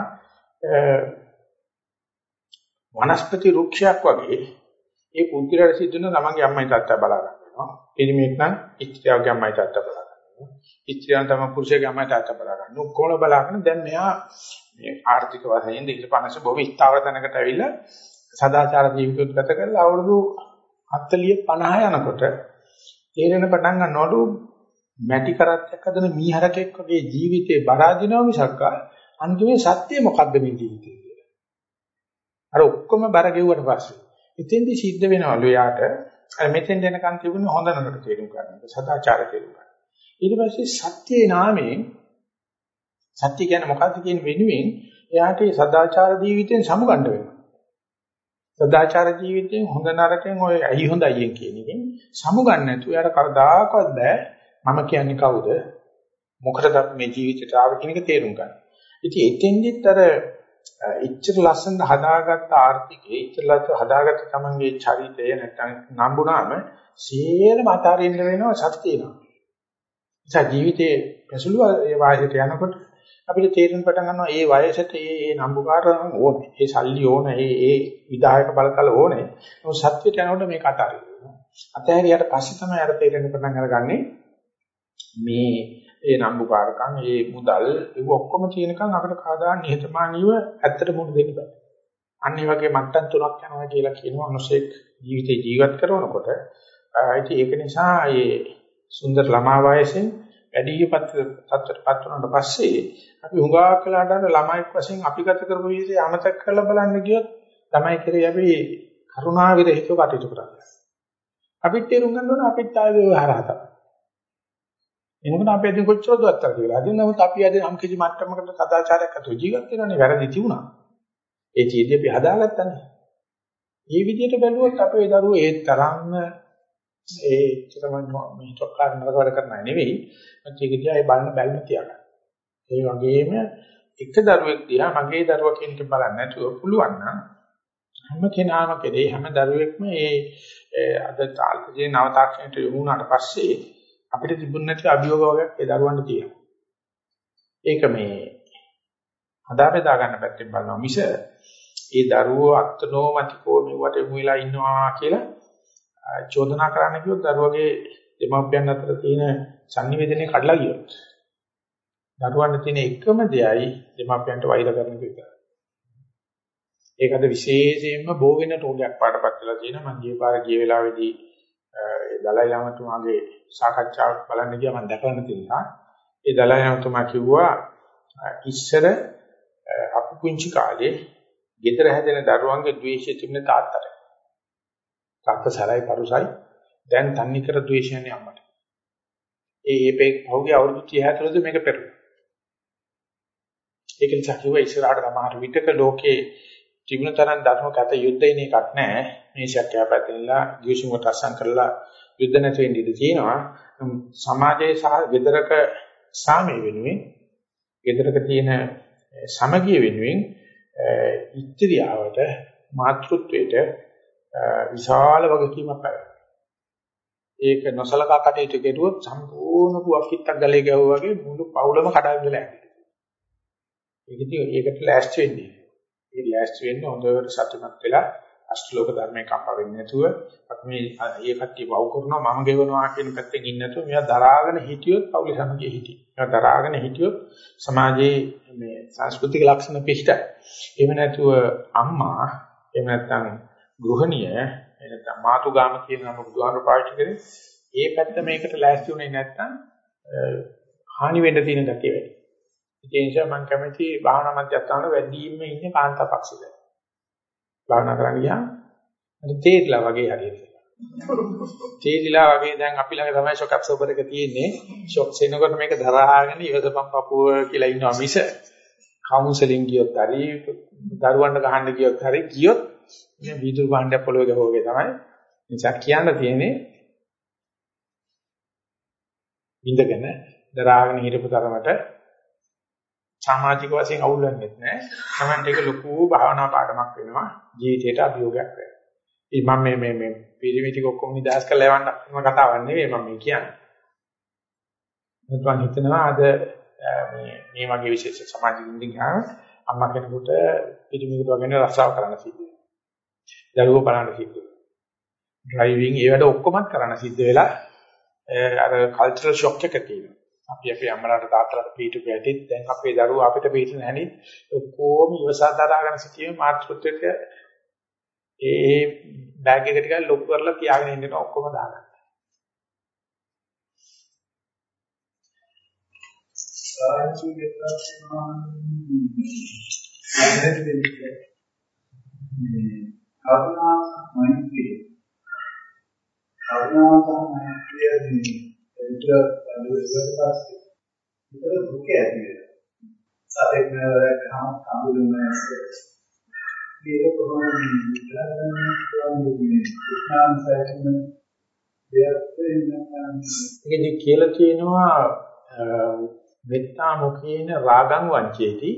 වනස්පති වෘක්ෂයක් වගේ ඒ පුද්ගලයාට සිද්ධ වෙන ළමගේ අම්මයි තාත්තා බලා ගන්නවා. පිරිමියෙක් නම් ඉස්ත්‍යාවගේ අම්මයි තාත්තා බලා ගන්නවා. ඉස්ත්‍යාවන් තමයි පුරුෂයාගේ අම්මයි තාත්තා බලා ගන්නවා. කොහොම බලාගෙන දැන් මෙයා මේ ආර්ථික වශයෙන් දෙහිපනස බොහොම ස්ථාවර තැනකට ඇවිල්ලා සදාචාර ජීවිතයක් ගත කරලා අවුරුදු හතලිය පනහ යනකොට තේරෙන පටන් ගන්නවලු මැටි කරත්තයක් හදන මීහරකෙක් වගේ ජීවිතේ බරාදිනවා මිසක් අන්තිමේ සත්‍ය මොකද්ද මේ ජීවිතේ කියලා. අර ඔක්කොම බර ගෙවුවට පස්සේ ඉතින්දි සිද්ධ වෙනවලු යාට අර මෙතෙන් දෙනකන් තිබුණ හොඳ නරක තේරුම් ගන්න. සදාචාර තේරුම් ගන්න. ඊට පස්සේ සත්‍යයේ නාමයෙන් සත්‍ය කියන්නේ මොකද්ද කියන වෙනුවෙන් එයාට මේ සදාචාර ජීවිතෙන් සමුගන්න වෙනවා. සදාචාර ජීවිතෙන් හොඳ නරකෙන් ඔය ඇයි හොඳයි කියන එකෙන් සමුගන්න නැතුව යාට කවදාකවත් බෑ මම කියන්නේ කවුද මොකටද මේ ජීවිතයට ආව කියන එක තේරුම් ගන්න. ඉතින් එතෙන්දිත් අර ඉච්ඡර ලස්සන හදාගත්ත ආර්ථිකේ ඉච්ඡර ලස්සන හදාගත්ත තමන්ගේ චරිතය නැත්නම් නම්බුනාම සියලුම අතාරින්න වෙනවා සත්‍යේනවා. ඒ ජීවිතයේ පැසළුව ඒ වාසියට යනකොට අපිට තේරෙන පටන් ගන්නවා ඒ වයසට ඒ ඒ නම්බුකාරකම් ඕනේ. ඒ සල්ලි ඕනේ. ඒ ඒ විධායක බලතල ඕනේ. මොකද සත්‍යයට යනකොට මේක අතාරිනවා. අතහැරියට පස්සේ තමයි අර තේරෙන පටන් අරගන්නේ මේ ඒ නම්බුකාරකම්, ඒ මුදල්, ඒක ඔක්කොම තියෙනකන් අපිට කවදා නිහතමානීව ඇත්තට මුණ දෙන්න බෑ. අන්න ඒ වගේ මට්ටම් තුනක් යනවා කියලා කියනවා අනුසෙක් ජීවිතේ ජීවත් කරනකොට. ඉතින් ඒක නිසා මේ සුන්දර ළමා වයසෙන් වැඩිහිපත් තත්ත්වයටපත් වුණාට පස්සේ අපි හුඟා කළාට අර ළමයික් වශයෙන් අපි ගත කරපු ජීවිතය අමතක කරලා බලන්න ගියොත් ළමයි කෙරේ අපි කරුණා විරහිතව කටයුතු කරන්නේ. අපිට තේරුම් ගන්න ඕන අපිත් ආයේ ව්‍යවහාර හතර. එනකොට අපි අදින් කොච්චර දුරට කියලා. අදින් නමුත් අපි අදින් අම් කිසි මට්ටමකට සදාචාරයක් අතෝ ජීවත් වෙනවනේ වැරදි තිබුණා. ඒ චීදී අපි හදාගත්තනේ. මේ විදිහට බැලුවොත් අපේ දරුවෝ ඒ තරම්ම ඒ චරම මේ තොක්කාර නරකවල කරන්නේ නෙවෙයි. ඒක දිහා ඒ බලන බැල්ම තියාගන්න. ඒ වගේම එක දරුවෙක් දිහා මගේ දරුවා කියන එක බලන්නේ නැතුව පුළුවන් නම් හැම කෙනාම කෙරේ හැම දරුවෙක්ම ඒ අද තාල්පජේ නව තාක්ෂණයට යොමු වුණාට පස්සේ අපිට තිබුණ නැති අභියෝග වර්ගයක් ඒ දරුවන්ට තියෙනවා. ඒක මේ හදා බෙදා ගන්න පැත්තෙන් බලනවා මිස ඒ දරුවෝ අත්නෝමතිකෝ මෙවට යොමු වෙලා ඉන්නවා කියලා චෝදනා කරන්න කිව්වොත් දරුවගේ දෙමාපියන් අතර තියෙන සංනිවේදනය කඩලා ගියොත් දරුවන්ට තියෙන එකම දෙයයි දෙමාපියන්ට වෛර කරන එක විතරයි. ඒක අද විශේෂයෙන්ම බෝ වෙන රෝගයක් පාටපත් වෙලා තියෙනවා. මම ගිය පාර ගිය වෙලාවේදී ඒ දලයි ලාමතුමාගේ සාකච්ඡාවක් බලන්න ගියා මම දැකලා නැති නිසා. ඒ දලයි ලාමතුමා කිව්වා ඉස්සර අපු කුංචි කාලේ ගෙදර හැදෙන දරුවන්ගේ ද්වේෂය තිබුණ තාත්තට. තාත්තා සරයි පරුසයි දැන් තන්නේ කර ද්වේෂයනේ අම්මට. ඒ ඒපේ පහුගිය අවුරුදු තිහ ඇතුළත මේක පෙරුණා. ඒක නිසා කිව්වා ඉස්සරහට සමහර විටක ලෝකේ තිබුණ තරම් ධර්මගත යුද්ධයින එකක් නැහැ. මේ ශක්තිය පැතලලා ගිවිසුමට අසං කරලා යුද්ධ නැති වෙන්න ඉඩ තියෙනවා. සමාජයේ සහ ගෙදරක සාමය වෙනුවෙන් ගෙදරක තියෙන සමගිය වෙනුවෙන් ඉත්‍ත්‍යාවට මාතෘත්වයට විශාල වගකීමක් පැවැත්වෙනවා. ඒක නොසලකා කටයුතු කෙරුවොත් සම්පූර්ණ පුවක්කිටක් ගලේ ගැහුවා වගේ මුළු පවුලම කඩාගෙන යනවා. ඒකදී ඒකට ලෑස්ති වෙන්නේ. ඒ ලෑස්ති වෙන්න හොඳට සතුටුමත් වෙලා අෂ්ටලෝක ධර්මයේ කම්පා වෙන්නේ නැතුව අපි මේ ඒ කට්ටිය වව් කරනවා මම ගෙවනවා කියන පැත්තෙන් ඉන්නේ නැතුව මෙයා දරාගෙන හිටියොත් පවුලේ සමගිය හිටියි. මෙයා දරාගෙන හිටියොත් සමාජයේ මේ සංස්කෘතික ලක්ෂණ පිහිටයි. එහෙම නැතුව අම්මා එහෙම නැත්නම් ගෘහණිය එහෙනම් මාතුගාම කියන නම බුදුහාමර පාවිච්චි කරේ ඒ පැත්ත මේකට ලෑස්ති වුණේ නැත්නම් හානි වෙන්න තියෙන ගැතිය වැඩි. ඒ නිසා මම කැමති භාවනා මධ්‍යස්ථාන වැඩිම ඉන්නේ කාන්තා පක්ෂෙද. භාවනා කරන්න ගියාම අර තේරිලා වගේ හරියට. තේරිලා වගේ දැන් අපි ළඟ තමයි ෂොක් ඇබ්සෝබර් එක තියෙන්නේ. ෂොක් සෙනකොට මේක දරාගෙන ඉවසපම් පපුව කියලා ඉන්නවා මිස කවුන්සලින් ගියොත් හරි දරුවන්ට ගහන්න ගියොත් හරි ගියොත් මේ වීදුරු භාණ්ඩයක් පොළවේ ගහුවාගේ තමයි. නිසා කියන්න තියෙන්නේ ඉඳගෙන දරාගෙන හිටපු තරමට සමාජික වශයෙන් අවුල් වෙන්නේ නැහැ. තමන්ට ඒක ලොකු භාවනා පාඩමක් වෙනවා. ජීවිතේට අභියෝගයක් වෙනවා. ඉතින් මම මේ මේ මේ පිරිමි ටික ඔක්කොම නිදහස් කරලා යවන්න මම කතාවක් නෙවෙයි මම මේ කියන්නේ. මම හිතනවා අද මේ මේ වගේ විශේෂ සමාජික ඉඳින් ගියාම අම්මා කෙනෙකුට පිරිමිකට වගේ රස්සාව කරන්න සිද්ධ වෙනවා. දරුවෝ බලන්න සිද්ධ වෙනවා. ඩ්‍රයිවිං ඒ වැඩ ඔක්කොමත් කරන්න සිද්ධ වෙලා අර කල්චරල් ෂොක් එක තියෙනවා. අපි අපේ අම්මලාට තාත්තලාට පිටු පැටිත් දැන් අපේ දරුවෝ අපිට පිටු නැහෙනි ඔක්කොම ඉවසා දරාගෙන සිටීමේ මාතෘත්වයට ඒ බෑග් එක ටිකක් ලොක් කරලා තියාගෙන ඉන්න ඔක්කොම දාගන්න. සාහිත්‍යයේ කරුණා මෛත්‍රිය කරුණා මෛත්‍රිය ඒක අනුසපස්සේ විතර දුක ඇති වෙනවා. සතෙක් නරකම කඳුළුමනස මේක කොහොමද ඉතින් කියලා කියනවා මෙත්තා මුඛේන රාගං වංචේති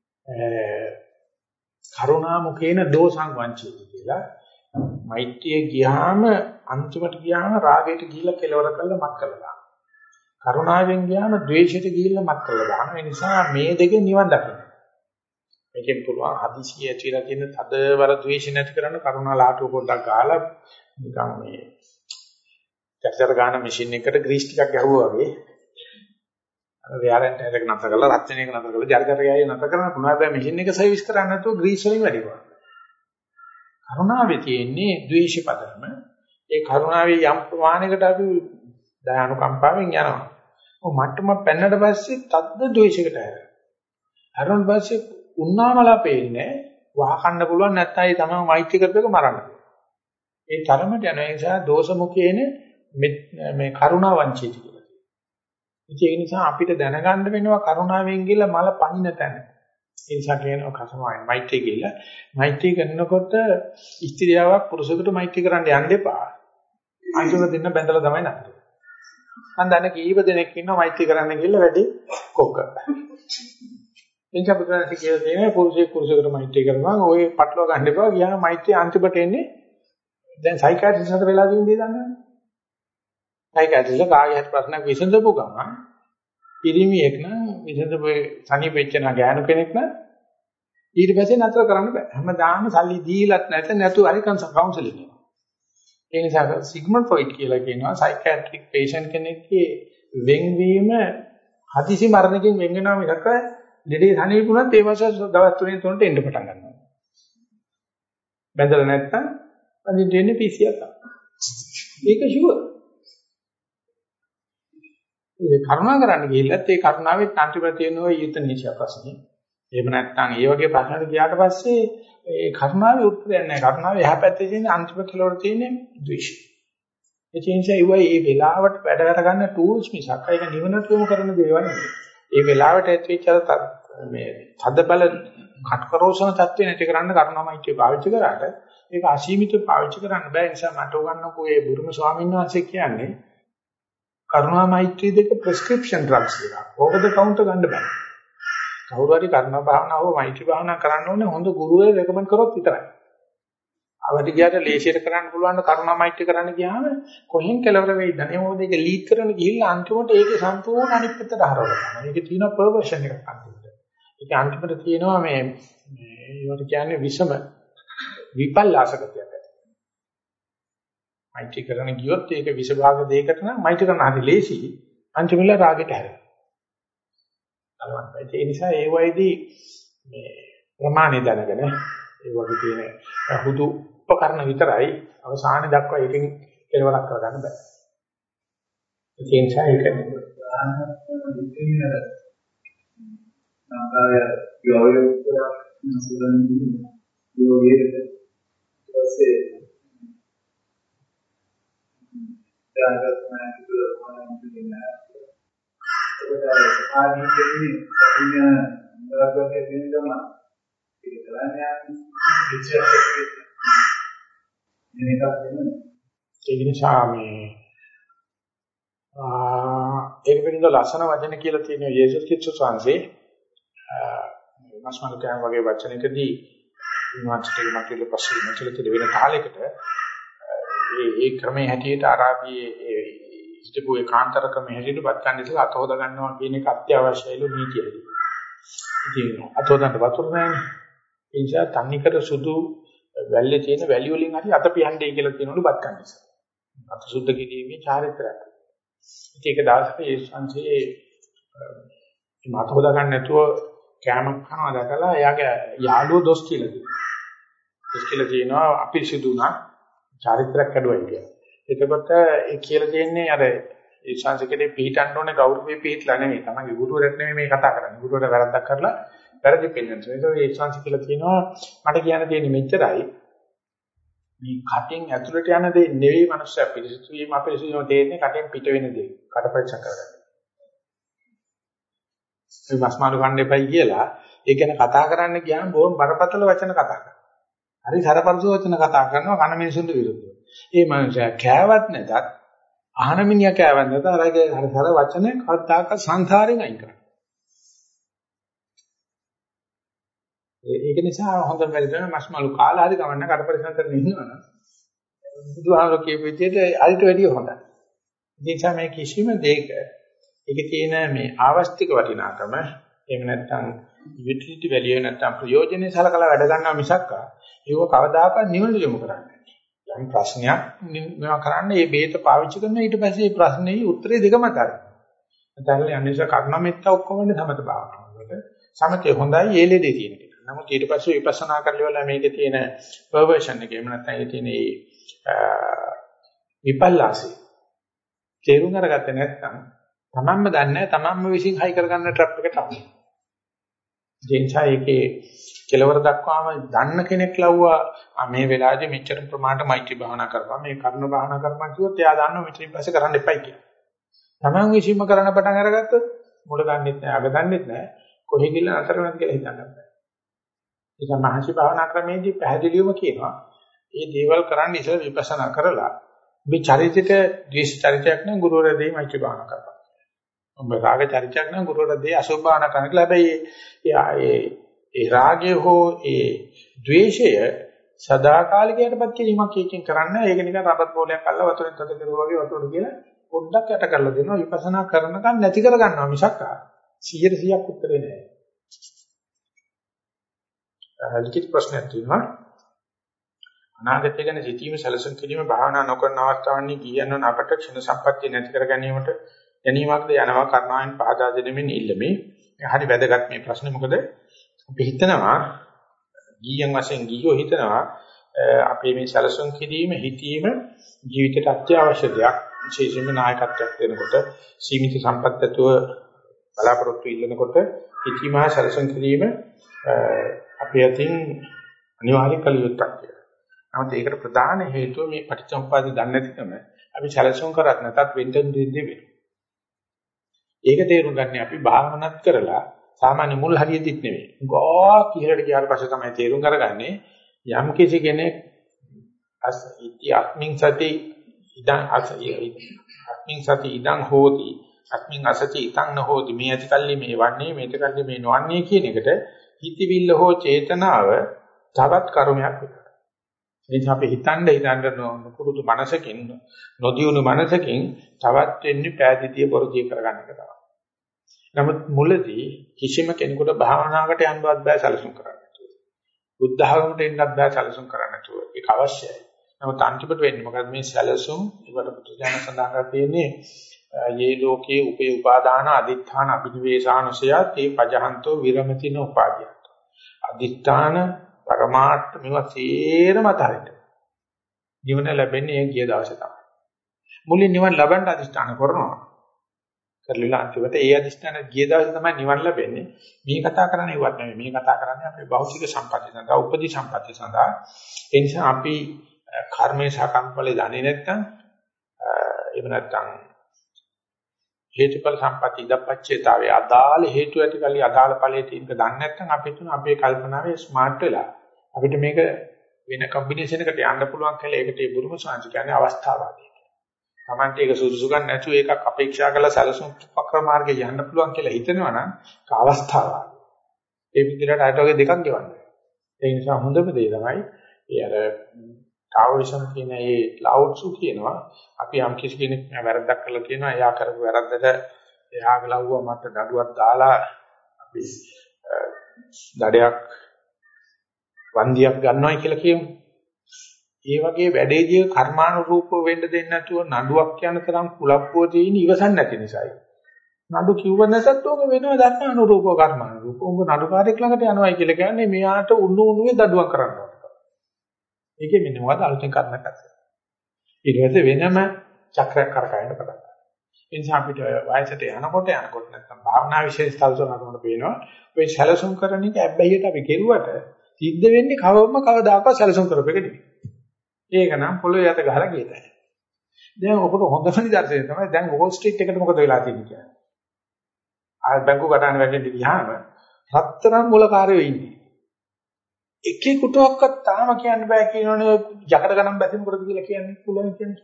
කරුණා මුඛේන දෝසං වංචේති කියලා. මෛත්‍රිය ගියාම අන්තිමට ගියාම රාගයට ගිහිල්ලා කෙලවර කරලා මත් කරලා. කරුණාවෙන් ගියාම ද්වේෂයට ගිහිල්ලා මත් කරලා දානවා. ඒ නිසා මේ දෙකෙන් නිවන් දකින්න. මේකෙන් පුළුවන් හදිසිය ඇතිලා තියෙන තදවර ද්වේෂ නැති කරන්න කරුණා ලාටුව පොඩ්ඩක් ගහලා නිකන් මේ චර්චර ගන්න මැෂින් එකට ග්‍රීස් ටිකක් ගැහුවා වගේ අර ව්‍යාරන්ට් එකක් නැතර කරලා රත්න එක නැතර කරලා ජර්ජර ගෑයේ නැතර කරන්න පුළුවන්. හැබැයි මැෂින් එක සර්විස් කරන්න නැතුව ග්‍රීස් වලින් වැඩි කරනවා. කරුණාවේ තියෙන්නේ ද්වේෂ පදම. ඒ කරුණාවේ යම් ප්‍රමාණයකට අපි දයානුකම්පාවෙන් යනවා. ඔය මට්ටම පෙන්නට පස්සේ තද්ද ද්වේෂයකට හැරෙනවා. හරවන පස්සේ උන්නාමලා පේන්නේ වහකන්න පුළුවන් නැත්නම් ඒ තමයි මෛත්‍රී කරපේක මරන්න. ඒ තරමට යන නිසා දෝෂමුඛේන මේ කරුණා වංචිත කියලා. ඒ නිසා අපිට දැනගන්න වෙනවා කරුණාවෙන් ගිහලා මල පනින තැන. ඒ නිසා කියනවා කසමයි මෛත්‍රී කියලා. මෛත්‍රී කරනකොට ස්ත්‍රියාවක් පුරුෂයෙකුට මෛත්‍රී කරන්න යන්න එපා. අයිතෝ දෙන්න බැඳලා තමයි නැත්තේ. මම දන්න කීප දෙනෙක් ඉන්නවා මෛත්‍රී කරන්න ගිහලා වැඩි කොක්ක. එනිසා පුදුරාසි කියලා තියෙනවා පුරුෂයෙක් පුරුෂයෙකුට මෛත්‍රී කරනවා. ඔය පටලවා ගන්න එපා. ගියාම මෛත්‍රී අන්තිමට එන්නේ දැන් සයිකියාට්‍රිස්ට් හතර වෙලා තියෙන දේ දන්නවනේ. සයිකියාට්‍රිස්ට් කාගේ හරි ප්‍රශ්නයක් විසඳපු ගමන් පිරිමියෙක් නම් විසඳපු සනීපෙච්ච නා ගෑනු කෙනෙක් නම් ඊට පස්සේ නතර කරන්න බෑ. හැමදාම සල්ලි දීලත් නැත්නම් නැතු හරි කවුන්සලින් එක. ඒ නිසා සිග්මන්ඩ් ෆ්‍රොයිඩ් කියලා කියනවා සයිකියාට්‍රික් පේෂන්ට් කෙනෙක්ගේ වෙන්වීම හදිසි මරණකින් වෙන් වෙනවා මිසක ලෙඩේ සනීපුණත් ඒ මාස දවස් තුනේ තුනට එන්න පටන් ගන්නවා. බැඳලා නැත්නම් අදින් දෙන්නේ පීසියක් තමයි. ඒක ෂුවර්. ඒ කරුණා කරන්න ගිහිල්ලත් ඒ කරුණාවේ අන්තිමට තියෙන ඔය යුතනීෂා ප්‍රශ්නේ. එහෙම නැත්නම් ඒ වගේ ප්‍රශ්නකට ගියාට පස්සේ ඒ කරුණාවේ උත්තරයක් නැහැ. කරුණාවේ එහා පැත්තේ තියෙන අන්තිම කෙලවර තියෙන්නේ ද්වේෂය. ඒ නිසා ඒවයි මේ වෙලාවට වැඩ කර ගන්න ටූල්ස් මිසක් ඒක නිවනට යොමු කරන දේවල් නෙවෙයි. ඒ වෙලාවට ඇතුල්ච්ච මේ තද බල කටකරෝසන තත්ත්වෙ නැති කරන්න කරුණාමයිත්‍ය පාවිච්චි කරාට ඒක අසීමිතව පාවිච්චි කරන්න බෑ. ඒ නිසා මට උගන්වපු ඒ බුරුම ස්වාමීන් වහන්සේ කියන්නේ කරුණා මෛත්‍රී දෙක ප්‍රෙස්ක්‍රිප්ෂන් ඩ්‍රග්ස් දෙක. ඕවර් ද කවුන්ටර් ගන්න බෑ. කවුරු හරි කරුණා භාවනාව හෝ මෛත්‍රී භාවනාව කරන්න ඕනේ හොඳ ගුරුවරයෙක් රෙකමන්ඩ් කරොත් විතරයි. අවදි ගියාට ලේසියට කරන්න පුළුවන් කරුණා මෛත්‍රී කරන්න ගියාම කොහෙන් කෙලවර වෙයිද? අනේ මොකද ඒක ලීඩ් කරන ගිහිල්ලා අන්තිමට ඒකේ සම්පූර්ණ අනිත් පැත්තට හරවලා යනවා. ඒකේ තියෙන පර්වර්ෂන් එකක් අන්තිමට. ඒක අන්තිමට තියෙනවා මේ මේ ඒවට කියන්නේ විෂම විපල්ලාසකතියක්. මෛත්‍රී කරන ගියොත් ඒක විෂභාග දෙයකට නම් මෛත්‍රී කරන හරි ලේසි. අන්තිමට රාගෙට හැරෙනවා. ඒ නිසා ඒ වයිදී මේ ප්‍රමාණය දැනගෙන ඒ වගේ තියෙන හුදු උපකරණ විතරයි අවසානයේ දක්වා එකකින් කෙලවරක් කරගන්න බෑ. ඒ නිසා ඒක නම්බාය යෝයෝ නසලන් යෝයේ ඊපස්සේ දාගත්නා කියලා මම කියනවා. ඒක ආදී දෙන්නේ පුණ්‍ය නරකයේ වෙනදම ඒක කරන්නේ විචාරයක් වෙනවා. ඒක නිසා මේ ආ ඒක පිළිබඳ ලස්සන වචන කියලා තියෙනවා යේසුස් ක්‍රිස්තුස් වහන්සේ මාස්මල් කෑම වගේ වචනකදී උන්වහන්සේගේ මතය පස්සේ මෙතන වෙන කාලයකට ඒ ඒ ක්‍රමයේ හැටියට අරාබියේ ඒ හිටපු ඒකාන්තර ක්‍රමයේ හැටියට බත් ගන්න ඉස්සලා අත හොදා ගන්නවා කියන එක අත්‍යවශ්‍යයිලු නීතියදී. ඉතින් අත හොදන්න වතුර නැහැ. ඒ නිසා තන්නිකර සුදු වැල්ලේ තියෙන වැලි වලින් හරි අත පියන්නේ කියලා කියනවලු බත් ගන්න ඉස්සලා. අත සුද්ධ කිරීමේ චාරිත්‍රාක්. ඉතින් ඒක දවසක යේසුස්වන්සේ මේ අත හොදා ගන්න නැතුව කෑමක් කනවා දැකලා එයාගේ යාළුවෝ දොස් කියලා කිව්වා. දොස් කියලා කියනවා අපිරිසුදු උනා චාරිත්‍රාක් කැඩුවයි කියලා. එතකොට ඒ කියලා තියෙන්නේ අර ඒ ශාස්ත්‍රකේ පිළිටන්න ඕනේ ගෞරවයේ පිළිట్లా නෙමෙයි. තමන්ගේ ගුරුවරයෙක් නෙමෙයි මේ කතා කරන්නේ. ගුරුවරයා වැරද්දක් කරලා වැරදි පෙන්නනවා. ඒක ඒ ශාස්ත්‍ර කියලා කියනවා මට කියන්න තියෙන්නේ මෙච්චරයි. මේ කටෙන් ඇතුළට යන දේ නෙවෙයි මනුස්සය පිළිසිතු වීම අපිරිසිතුම තේන්නේ කටෙන් පිට වෙන දේ. කට පරීක්ෂා කරගන්න. ඒ වස්මාරු ගන්න එපයි කියලා ඒ ගැන කතා කරන්න ගියාම බොහොම බරපතල වචන කතා කරනවා. හරි සරපරසු වචන කතා කරනවා කන මිනිසුන්ට විරුද්ධව. ඒ මනුස්සයා කෑවත් නැතත් අහන මිනිහා කෑවත් නැතත් අරගේ හර සර වචන කතාක සංසාරයෙන් අයින් කරනවා. ඒක නිසා හොඳම වැඩ තමයි මස්මලු කාලා හරි ගමන්න කට පරිසම් කරගෙන ඉන්නවනම් බුදුහාමර කියපු විදිහට අරිට වැඩිය හොඳයි. ඒ නිසා මේ කිසිම දෙයක ඒකේ තියෙන මේ ආවස්තික වටිනාකම එහෙම නැත්නම් යුටිලිටි වැලියු නැත්නම් ප්‍රයෝජනෙයි සලකලා වැඩ ගන්නවා මිසක් ඒක කවදාකවත් නිවන යොමු කරන්නේ නැහැ. යම් ප්‍රශ්නයක් මේවා කරන්න මේ බේත පාවිච්චි කරන ඊට පස්සේ මේ ප්‍රශ්නේ උත්තරේ දෙකම අතරයි. නැත්නම් අනිස කර්ණමෙත්ත ඔක්කොම සමත භාවනාවකට සමතේ හොඳයි ඒ ලෙඩේ තියෙන එක. නමුත් ඊට පස්සේ විපස්සනා කරලා මේකේ තියෙන පර්වර්ෂන් එක එහෙම නැත්නම් ඒකේ තියෙන විපල්ලාසී තේරුම් අරගත්තේ නැත්නම් තමන්ම දන්නේ නැහැ තමන්ම විශ්ින් හයි කරගන්න ට්‍රැප් එකට තමයි. ජීන්චා එකේ කෙලවර දක්වාම දන්න කෙනෙක් ලව්වා මේ වෙලාවේදී මෙච්චර ප්‍රමාණයට මෛත්‍රී භාවනා කරපුවා මේ කර්ණ භාවනා කරපුවා කිව්වොත් එයා දන්නවා මෙතනින් පස්සේ කරන්න එපයි කියලා. තමන් විශ්ින්ම කරන්න පටන් අරගත්තොත් මුල දන්නෙත් නැහැ අග දන්නෙත් නැහැ කොහෙ ගිහලා අතර නැති කියලා හිතන්න බෑ. ඒක මහසි භාවනා ක්‍රමයේදී පැහැදිලිවම කියනවා මේ දේවල් කරන්න ඉස්සෙල් විපස්සනා කරලා මේ චරිතයට ද්වේෂ චරිතයක් නම් ගුරුවරයා දෙයි මෛත්‍රී භාවනා කරපන්. ඔබ රාග චරිතයක් නම් ගුරුවරයා දෙයි අසුභ භාවනා කරන්න කියලා. හැබැයි ඒ ඒ රාගය හෝ ඒ ද්වේෂය සදාකාලිකයටපත් කිරීමක් එකකින් කරන්නේ. ඒක නිකන් රබර් බෝලයක් අල්ල වතුරෙන් තද කරුවා වගේ වතුරට කියලා පොඩ්ඩක් යට කරලා දෙනවා. විපස්සනා කරනකම් නැති කර ගන්නවා මිසක් සියයට සියයක් උත්තරේ නෑ. ලිඛිත ප්‍රශ්නයක් තියෙනවා. අනාගතය ගැන සිතීම සැලසුම් කිරීම භාවනා නොකරන අවස්ථාවන්හි කියනන අපට ක්ෂණ සම්පත්තිය නැති කර ගැනීමට ගැනීමක්ද යනවා කර්මාවෙන් පහදා දෙනෙමින් ඉල්ලමි. මේ හරි වැදගත් මේ ප්‍රශ්නේ. මොකද අපි හිතනවා ගීයන් වශයෙන් ගියෝ හිතනවා අපේ මේ සැලසුම් කිරීම හිතීම ජීවිතයට අත්‍යවශ්‍ය දෙයක්. විශේෂයෙන්ම නායකත්වයක් දෙනකොට සීමිත සම්පත් ඇතුව බලාපොරොත්තු ඉල්ලනකොට හිතීම සැලසුම් කිරීම අපේ අතින් අනිවාර්ය කළ යුත්තක් කියලා. නමුත් ඒකට ප්‍රධාන හේතුව මේ පටිච්චසමුප්පාද දන්නේ නැතිකම අපි සැලසුම් කරත් නැතත් වෙන්න දෙන්නේ වෙනවා. ඒක තේරුම් ගන්න අපි භාවනාත් කරලා සාමාන්‍ය මුල් හරියදිත් නෙවෙයි. ගෝ කිහෙලට ගියාට පස්සේ තමයි තේරුම් කරගන්නේ යම් කිසි කෙනෙක් අස් ඉති අත්මින් සති ඉදං අත්මින් සති ඉදං හෝති අත්මින් අසති ඉතං නොහෝති මේ ඇතිකල්ලි මේ වන්නේ මේ ඇතිකල්ලි මේ නොවන්නේ කියන එකට හිතවිල්ල හෝ චේතනාව තවත් කර්මයක් විතරයි. එනිසා අපි හිතන්න හිතන්න පුරුදු මනසකින් නොදියුණු මනසකින් තවත් වෙන්නේ පෑදීතිය පොරදී කරගන්න එක තමයි. නමුත් මුලදී කිසිම කෙනෙකුට භාවනාවකට යන්නවත් බෑ සැලසුම් කරන්න. බුද්ධ ධර්මයට එන්නත් බෑ සැලසුම් කරන්න. ඒක අවශ්‍යයි. නමුත් අන්තිමට වෙන්නේ මොකද මේ සැලසුම් ඒකට පුදුජාන සඳහන් කරලා තියෙන්නේ යේ ලෝකේ උපේ උපාදාන අදිඨාන අභිනිවේෂානුසය තේ පජහන්තෝ විරමතින උපාදිය. අදිඨාන පරමාර්ථ මේවා සේරම අතරින් නිවන ලැබෙන්නේ ඒ ගිය දවසේ තමයි. මුලින් නිවන ලබන්න අදිෂ්ඨාන කරනවා. කරලිලා අන්තිමට ඒ අදිෂ්ඨාන ගිය දවසේ තමයි නිවන ලැබෙන්නේ. මේ කතා කරන්නේ ඒවත් නෙමෙයි. මේ කතා කරන්නේ අපේ භෞතික සම්පත්තිය සඳහා, උපදී සම්පත්තිය සඳහා. ඒ නිසා අපි කර්මයේ සාකම්පලේ දන්නේ නැත්නම් එහෙම නැත්නම් හේතුඵල සම්පatti ඉදපච්චේතාවේ අදාළ හේතු ඇති කල්ලි අදාළ ඵලයේ තියෙනක දන්නේ නැත්නම් අපි තුන අපේ කල්පනාවේ ස්මාර්ට් වෙලා අපිට මේක වෙන කම්බිනේෂන් එකකට යන්න පුළුවන් කියලා ඒකට ඒ බුරුම සාංශ කියන්නේ අවස්ථාවාදී. Tamante ඒක සුදුසු ගන්න නැතුව ඒකක් අපේක්ෂා කරලා සැලසුම් වක්‍ර මාර්ගේ යන්න පුළුවන් කියලා හිතනවා නම් ඒක අවස්ථාවාදී. ඒ විදිහට අයට වගේ දෙකක් ගෙවන්න. ඒ නිසා හොඳම දේ තමයි ඒ අර තාවෝයිසම් කියන ඒ ලවුඩ්සු කියනවා අපි යම් කිසි කෙනෙක් වැරද්දක් කළා කියනවා එයා කරපු වැරද්දට එයා ගලවුවා මට දඩුවක් දාලා අපි දඩයක් වන්දියක් ගන්නවයි කියලා කියමු. ඒ වගේ වැඩේදී කර්මානුරූපව වෙන්න දෙන්නේ නැතුව නඩුවක් යන තරම් කුලප්පුව තියෙන ඉවසන් නැති නිසායි. නඩු කිව්ව නැසත් ඕක වෙනවා දන්න අනුරූපව කර්මානුරූපව. උඹ නඩුකාරයෙක් ළඟට යනවයි කියලා කියන්නේ මෙයාට උණු උණුවේ දඩුවක් කරනවා. ඒකෙ මෙන්න මොකද අලුතෙන් කර්මයක් අත්දැක. ඊට පස්සේ වෙනම චක්‍රයක් කරකවන්න පටන් ගන්නවා. ඒ නිසා අපිට වයසට යනකොට යනකොට නැත්නම් භාවනා විශේෂ තල්සනකට පේනවා. ඔය සැලසුම් කරන එක ඇබ්බැහියට අපි කෙරුවට සිද්ධ වෙන්නේ කවවම කවදාකවත් සැලසුම් කරපෙක නෙමෙයි. ඒක නම් පොළොවේ යට ගහලා ගියතයි. දැන් ඔකට හොඳම නිදර්ශනය තමයි දැන් වෝල් ස්ට්‍රීට් එකට මොකද වෙලා තියෙන්නේ කියන්නේ. ආය බැංකු ගටාන වැඩි ගියාම රත්තරන් මුලකාරයෝ ඉන්නේ. එකෙකුටවත් තාම කියන්න බෑ කියනවනේ යකඩ ගණන් බැසි මොකටද කියලා කියන්නේ පුළුවන් කියන්නේ.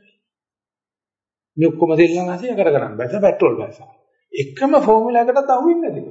මේ ඔක්කොම දෙල්ලන් ඇසි යකඩ ගණන් බැස පෙට්‍රල් බැස. එකම ෆෝමියුලා එකටත් අහුවෙන්නේ නැතිලු.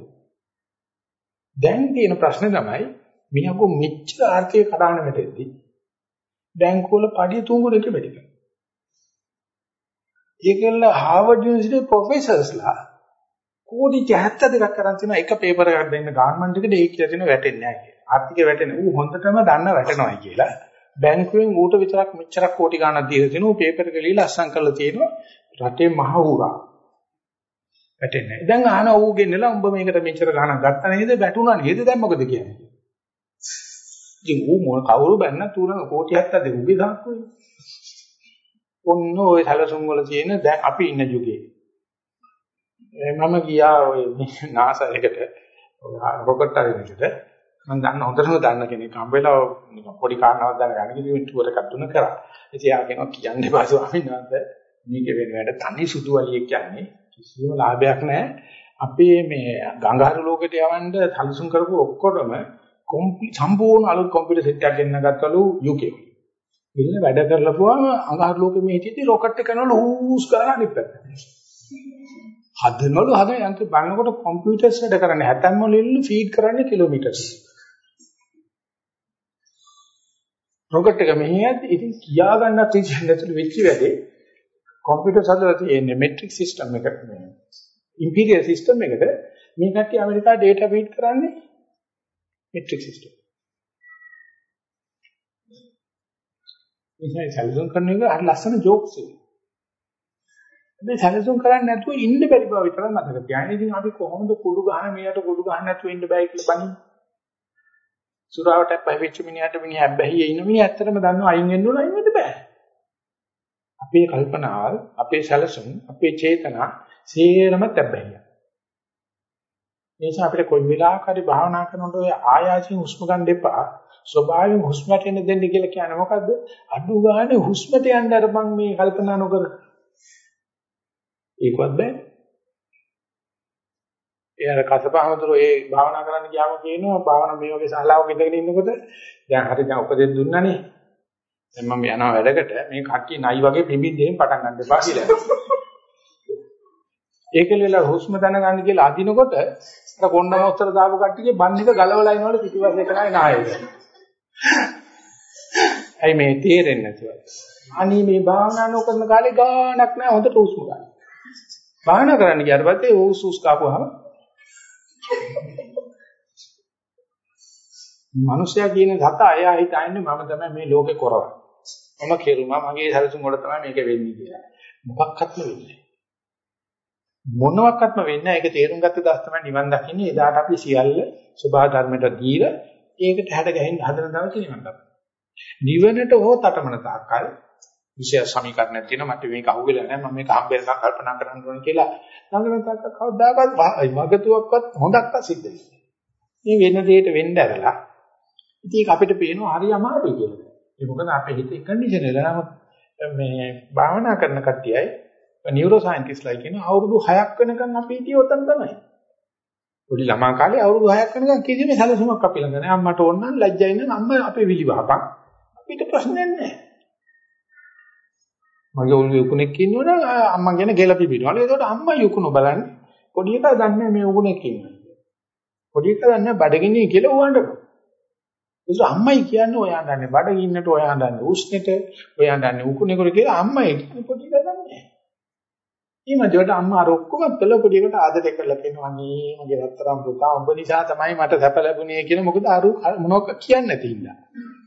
දැන් තියෙන ප්‍රශ්නේ තමයි මියකෝ මෙච්චර ආර්ථික කඩාන වැටෙද්දි බැංකුව වල පඩිය තුන්ගුණෙක වැඩි කරනවා. ඒකෙල්ල හාවර්ඩ් යුනිවර්සිටි ප්‍රොෆෙසර්ස්ලා කෝටි 칠십ය දෙකක් කරන් තියෙනවා එක පේපර් එකක් දෙන්න ගාර්මන්ට් එකට ඒක කියලා තියෙනවා වැටෙන්නේ නැහැ කියලා. ආර්ථිකය වැටෙන්නේ ඌ හොඳටම දන්න වැටෙනවායි කියලා. බැංකුවෙන් ඌට විතරක් මෙච්චරක් කෝටි ගාණක් දීලා තිනු ඌ පේපර් එක ලියලා අස්සම් කරලා තියෙනවා රටේ මහ ඌරා. වැටෙන්නේ. දැන් අහන ඌ ගෙන්නලා උඹ මේකට මෙච්චර ගාණක් ගත්තා නේද වැටුණා නේද දැන් මොකද කියන්නේ? ඉතින් ඌ මොන කවුරු බැන්නත් ඌ නම් කෝටි 칠십ය දෙක උගේ දාක්කුයි. ඔන්න ඔය සැලසුම් වල තියෙන දැන් අපි ඉන්න යුගයේ. මම ගියා ඔය නාසා එකට රොකට් අරිනකට මම දන්න හොඳටම දන්න කෙනෙක් හම්බෙලා පොඩි කාරණාවක් දැනගන්න කිව්ව ටුවර් එකක් දුන්න කරා. ඉතින් යා කියනවා කියන්න එපා ස්වාමීන් වහන්සේ මේක වෙන වැඩ තනි සුදු වලියෙක් කියන්නේ කිසිම ලාභයක් නැහැ. අපේ මේ ගංගාරු ලෝකෙට යවන්න සැලසුම් කරපු ඔක්කොටම සම්පූර්ණ අලුත් කම්පියුටර් සෙට් එකක් ගෙන්න ගත්තලු යුකේ. ඉතින් වැඩ කරලා පුවාම අඟහරු ලෝකෙ මේ හිටියදී රොකට් එක කරනවලු හූස් කරලා අනිත් පැත්තට. හදනවලු හදන යන්ත්‍ර බලනකොට කම්පියුටර්ස් වැඩ කරන්නේ හැතැම්ම වලින් ෆීඩ් කරන්නේ කිලෝමීටර්ස්. රොකට් එක මෙහෙයත් ඉතින් කියා ගන්නත් ඉතින් ඇතුළු වෙච්ච වැඩේ කම්පියුටර් හදලා තියෙන්නේ මෙට්‍රික් සිස්ටම් එකකට මේ ඉම්පීරියල් සිස්ටම් එකට මේ කට්ටිය ඇමරිකාවේ ඩේටා ෆීඩ් කරන්නේ මෙට්‍රික් සිස්ටම්. ඉතින් සැලසුම් කරන එක අර ලස්සන ජෝක්ස් එක. මේ සැලසුම් කරන්නේ නැතුව ඉන්න බැරි බව විතරක් මතක තියාගන්න. ඉතින් අපි කොහොමද කුඩු ගහන මෙයට කුඩු ගහන්න නැතුව ඉන්න බෑ කියලා බනින්නේ. සුරාවට පැවිච්ච මිනිහට මිනිහ හැබැයි ඉන්න මිනිහ ඇත්තටම දන්නවා අයින් වෙන්න ඕන අයින් වෙන්න බෑ. අපේ කල්පනාවල්, අපේ සැලසුම්, අපේ චේතනා සේරම තැබ්බැහිය. ඒ නිසා අපිට කොයි වෙලාවක හරි භාවනා කරනකොට ඔය ආයාසයෙන් හුස්ම ගන්න එපා. ස්වභාවයෙන් හුස්මට එන්න දෙන්න කියලා කියන්නේ මොකද්ද? අඩු ගානේ හුස්මට යන්න අරපන් මේ කල්පනා නොකර. ඒකවත් බෑ. ඒ අර කසපහමතුරු ඒ භාවනා කරන්න ගියාම කියනවා භාවනා මේ වගේ ශාලාවක ඉඳගෙන ඉන්නකොට දැන් හරි දැන් උපදෙස් දුන්නානේ. දැන් මම යනවා වැඩකට මේ කට්ටිය නයි වගේ පිඹින්දෙන් පටන් ගන්න එපා කියලා. ඒකෙලලා හුස්ම දැනගන්න කියලා අදිනකොට අර කොණ්ඩ මොස්තර දාපු කට්ටියගේ බන් එක ගලවලා එනවලු පිටිපස්සේ කරායි නායක. ඇයි මේ තේරෙන්නේ නැතුව? අනී මේ භාවනා නොකරන කාලේ ගාණක් නැහැ හොඳට හුස්ම ගන්න. භාවනා කරන්න ගියාට පස්සේ හුස් හුස් කාපුවාම මිනිසයා කියන සත අයා හිතන්නේ මම තමයි මේ ලෝකේ කරවන්නේ. මම කෙරුණා මගේ සැලසුම් වල තමයි මේක වෙන්නේ කියලා. මොකක්වත්ම වෙන්නේ මොනවත්ක්ම වෙන්නේ නැහැ. ඒක තේරුම් ගත්ත දවස් තමයි නිවන් දකින්නේ. එදාට අපි සියල්ල සබහා ධර්මයට දීලා ඒකට හැඩ ගැහෙන්න හදන දවසේ නිවන් දකිනවා. නිවනට හෝ තටමන තාක්කල් විශේෂ සමීකරණයක් තියෙනවා. මට මේක අහුවෙලා නැහැ. මම මේක හම්බෙන්නකම් කල්පනා කරන්න ඕනේ කියලා. ළඟන තාක්ක කවදාකවත් මගතුවක්වත් හොඳක්වත් සිද්ධ වෙන්නේ. මේ වෙන දෙයකට වෙන්න ඇරලා ඉතින් ඒක අපිට පේනවා හරි අමාරුයි කියලා. ඒ මොකද අපේ හිතේ කන්ඩිෂන් වෙලා නමුත් මේ භාවනා කරන කට්ටියයි නියුරෝ සයන්ටිස්ට්ලා කියන අවුරුදු හයක් වෙනකන් අපි හිටියේ උතන් තමයි. පොඩි ළමා කාලේ අවුරුදු හයක් වෙනකන් කිසිම සැලසුමක් අපි ළඟ නැහැ. අම්මට ඕන නම් ලැජ්ජයි නම් අම්මා අපේ විලිවහපන්. අපිට ප්‍රශ්නයක් නැහැ. මගේ ඔළුවේ උකුණෙක් ඉන්නවනම් අම්මා කියන ගෙල පිපිනවලු. ඒකට අම්මා යුකුණු බලන්නේ. පොඩි එකා දන්නේ මේ උකුණෙක් ඉන්නවා. පොඩි එකා දන්නේ බඩගින්නේ කියලා උවන්ඩන. ඒක අම්මයි කියන්නේ ඔයා දන්නේ බඩගින්නට ඔයා දන්නේ උස්නෙට ඔයා දන්නේ උකුණේකට කියලා අම්මයි පොඩි එකා දන්නේ නැහැ. ඊමණට අම්මා අර ඔක්කොම පෙළ පොඩි එකට ආදරය කරලා කියනවා අනේ මගේ රත්තරන් පුතා උඹ නිසා තමයි මට සැප ලැබුණේ කියන මොකද අර මොනවක් කියන්නේ නැති ඉඳලා.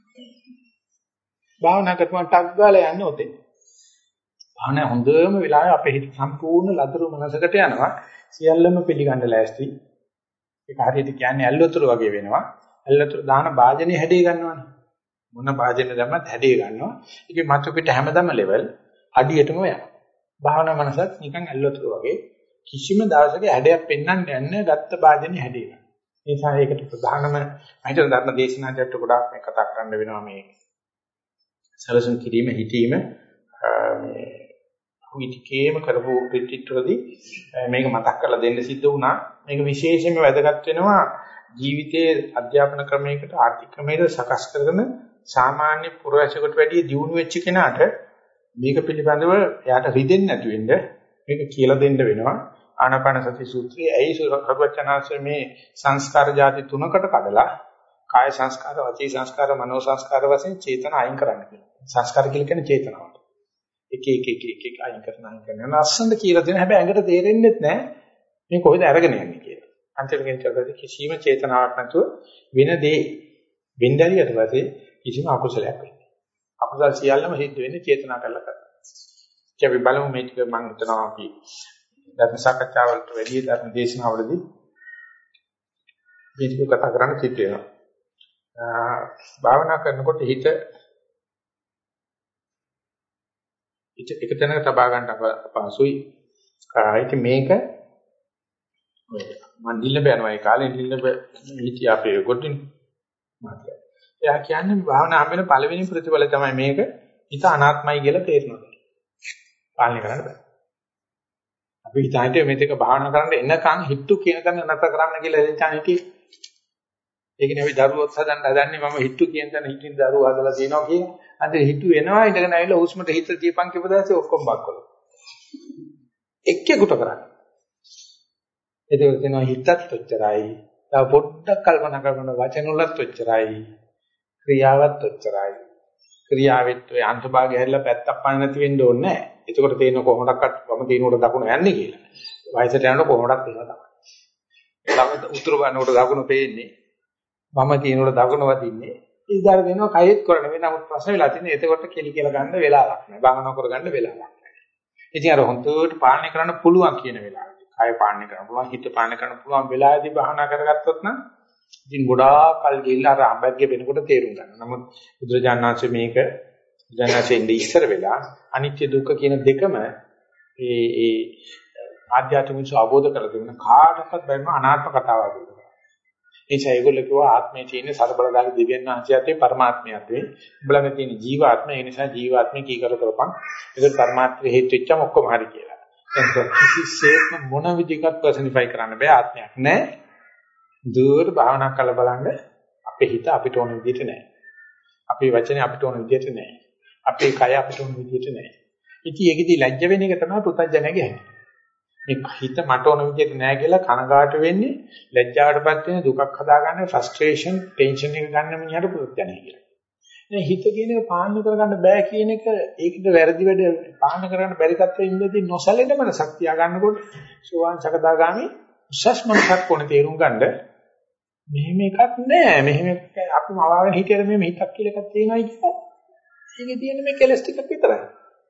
භාවනා කරපුවා ටක් ගාලා යන්නේ ඔතෙන්. භාවනා හොඳම වෙලාවේ අපේ හිත සම්පූර්ණ ලදරු මනසකට යනවා. සියල්ලම පිළිගන්න ලෑස්ති. ඒක හරියට කියන්නේ ඇල්වතුර වගේ වෙනවා. ඇල්වතුර දාන භාජනේ හැඩේ ගන්නවනේ. මොන භාජනේ දැම්මත් හැඩේ ගන්නවා. ඒකේ මතු පිට හැමදම ලෙවල් අඩියටම යනවා. භාවනා මනසත් නිකන් ඇල්වතුර වගේ කිසිම දවසක හැඩයක් පෙන්වන්නේ නැහැ ගත්ත භාජනේ හැඩේ. ඒ නිසා ඒකට ප්‍රධානම හිතන ධර්ම දේශනාවට ගොඩාක් මේ කතා කරන්න වෙනවා මේ සැලසුම් කිරීම හිතීම මේ විදිකේම කරපු රිට්‍රීට් වලදී මේක මතක් කරලා දෙන්න සිද්ධ වුණා. මේක විශේෂයෙන්ම වැදගත් වෙනවා ජීවිතයේ අධ්‍යාපන ක්‍රමයකට ආර්ථික ක්‍රමයකට සකස් කරන සාමාන්‍ය පුරවැසියෙකුට වැඩිය දියුණු වෙච්ච කෙනාට මේක පිළිබඳව එයාට රිදෙන්නේ නැතු වෙන්න මේක කියලා දෙන්න වෙනවා. ආනාපාන සති සූත්‍රයේ ඇයි සරුවචනාංශයේ මේ සංස්කාර જાති තුනකට කඩලා කාය සංස්කාර, වචී සංස්කාර, මනෝ සංස්කාර වශයෙන් චේතන අයින් කරන්න කියලා. සංස්කාර කියලා කියන්නේ චේතනාවට. එක එක එක එක එක අයින් කරන අයින් කරන ලස්සනට කියලා දෙන හැබැයි ඇඟට තේරෙන්නේ නැහැ. මේ කොහෙද අරගෙන යන්නේ කියලා. අන්තිමට කියනකොට කිසිම චේතනාවක් නැතුව වෙන දේ වෙන්දරියට පස්සේ කිසිම අකුසලයක් වෙන්නේ නැහැ. අකුසල සියල්ලම සිද්ධ වෙන්නේ චේතනා කරලා කරලා. ඉතින් අපි බලමු මේ ටික මම හිතනවා අපි ධර්ම සාකච්ඡාවලට වැඩි ධර්ම දේශනාවලදී මේ ටික කතා කරන්න සිද්ධ වෙනවා. භාවනා කරනකොට හිත එක තැනක තබා ගන්න අපහසුයි. ඒක මේක මම දිල්ලබ යනවා ඒ කාලේ දිල්ලබ හිටිය අපේ කොටින් මාත්‍ය. එයා කියන්නේ භාවනා හැමෙන පළවෙනි ප්‍රතිඵල තමයි මේක හිත අනාත්මයි කියලා තේරෙනවා. පාලනය කරන්න බෑ. අපි හිතන්නේ මේක භාවනා කරන්න එනකන් හිතු කියන තැන නැතර කරන්න කියලා එතන හිටියේ. ඒකනේ අපි දරුවොත් හදන්න හදන්නේ මම හිතු කියන තැන හිතින් දරුවෝ හදලා තියෙනවා කියන. අද හිතු එනවා ඉඳගෙන ඇවිල්ලා හුස්මට හිත දීපන් කියපදාසේ ඔක්කොම බක්කොල. එක්කෙකුට කරන්නේ. ඒක කියනවා හිතත් ඔච්චරයි. තව පොඩ්ඩක් කල්පනා කරන වචන වලත් ඔච්චරයි. ක්‍රියාවත් ඔච්චරයි. ක්‍රියාවෙත් ඔය අන්තභාගය හැරිලා පැත්තක් පාන නැති වෙන්න ඕනේ නැහැ. එතකොට තේරෙන කොහොමඩක්වත් වම තිනුවට දකුණ යන්නේ කියලා. වයසට යනකොට කොහොමඩක් එහෙම තමයි. ළඟ උතුරු බනකට දකුණ පේන්නේ. වම තිනුවට දකුණ වදින්නේ. ඉස්සර දෙනවා කයෙත් කරන්න වෙන නමුත් ප්‍රශ්න වෙලා තියෙන්නේ එතකොට කෙලි කියලා ගන්න වෙලාවක් නැහැ. භාවනා කරගන්න වෙලාවක් නැහැ. ඉතින් අර හොඳට පාලනය කරන්න පුළුවන් කියන වෙලාවදී. කය පාලනය කරන්න පුළුවන්, හිත පාලනය කරන්න පුළුවන් වෙලාවදී භාවනා කරගත්තොත් නම් ඉතින් ගොඩාක් කල් ගිහිල්ලා අර අඹැද්ගේ වෙනකොට තේරුම් ගන්නවා. නමුත් බුදුරජාණන් වහන්සේ මේක බුදුරජාණන්සේ ඉඳ ඉස්සර වෙලා අනිත්‍ය දුක්ඛ කියන දෙකම ඒ ඒ ආධ්‍යාත්මිකව අවබෝධ කරලා දෙන්න කාටවත් බැරිම අනාත්ම කතාවක් දුන්නා. එනිසා ඒගොල්ලෝ කිව්වා ආත්මයේ තියෙන සරබලදාරි දෙවියන් වහන්සේත් පරමාත්මයත් වේ. උඹලගේ තියෙන ජීවාත්මය ඒ නිසා ජීවාත්මය කීකර කරපන්. ඒක පරමාත්මයේ හේතු වෙච්චම ඔක්කොම හරි කියලා. එතකොට කිසිසේත්ම මොන විදිහකට පර්සනිෆයි කරන්න බෑ ආත්මයක් නෑ. දුර භාවනා කරලා බලන්න අපේ හිත අපිට ඕන විදිහට නෑ. අපේ වචනේ අපිට ඕන විදිහට නෑ. අපේ කය අපිට ඕන විදිහට නෑ. ඉතින් ඒකෙදි ලැජ්ජ වෙන එක තමයි පුතඥයගේ හැටි. මේ හිත මට ඕන විදිහට නෑ කියලා කනගාට වෙන්නේ ලැජ්ජාවටපත් වෙන දුකක් හදාගන්න ෆ්‍රස්ට්‍රේෂන් ටෙන්ෂන් එක ගන්න මිනිහට පුතඥය කියලා. දැන් හිත කියන එක පාලනය කරගන්න බෑ කියන එක ඒකට වැරදි වැඩ පාලනය කරගන්න බැරි තත්ත්වෙ ඉඳදී නොසලෙන මනසක් තියාගන්නකොට සෝවාන් සකදාගාමි උසස් මනසක් කොන තේරුම් ගන්න මෙහෙම එකක් නෑ මෙහෙම අපි මවාගෙන හිතේ මේ හිතක් කියලා එකක් තියෙනයි කියලා ඒකේ තියෙන මේ කෙලස් ටිකක් විතරයි.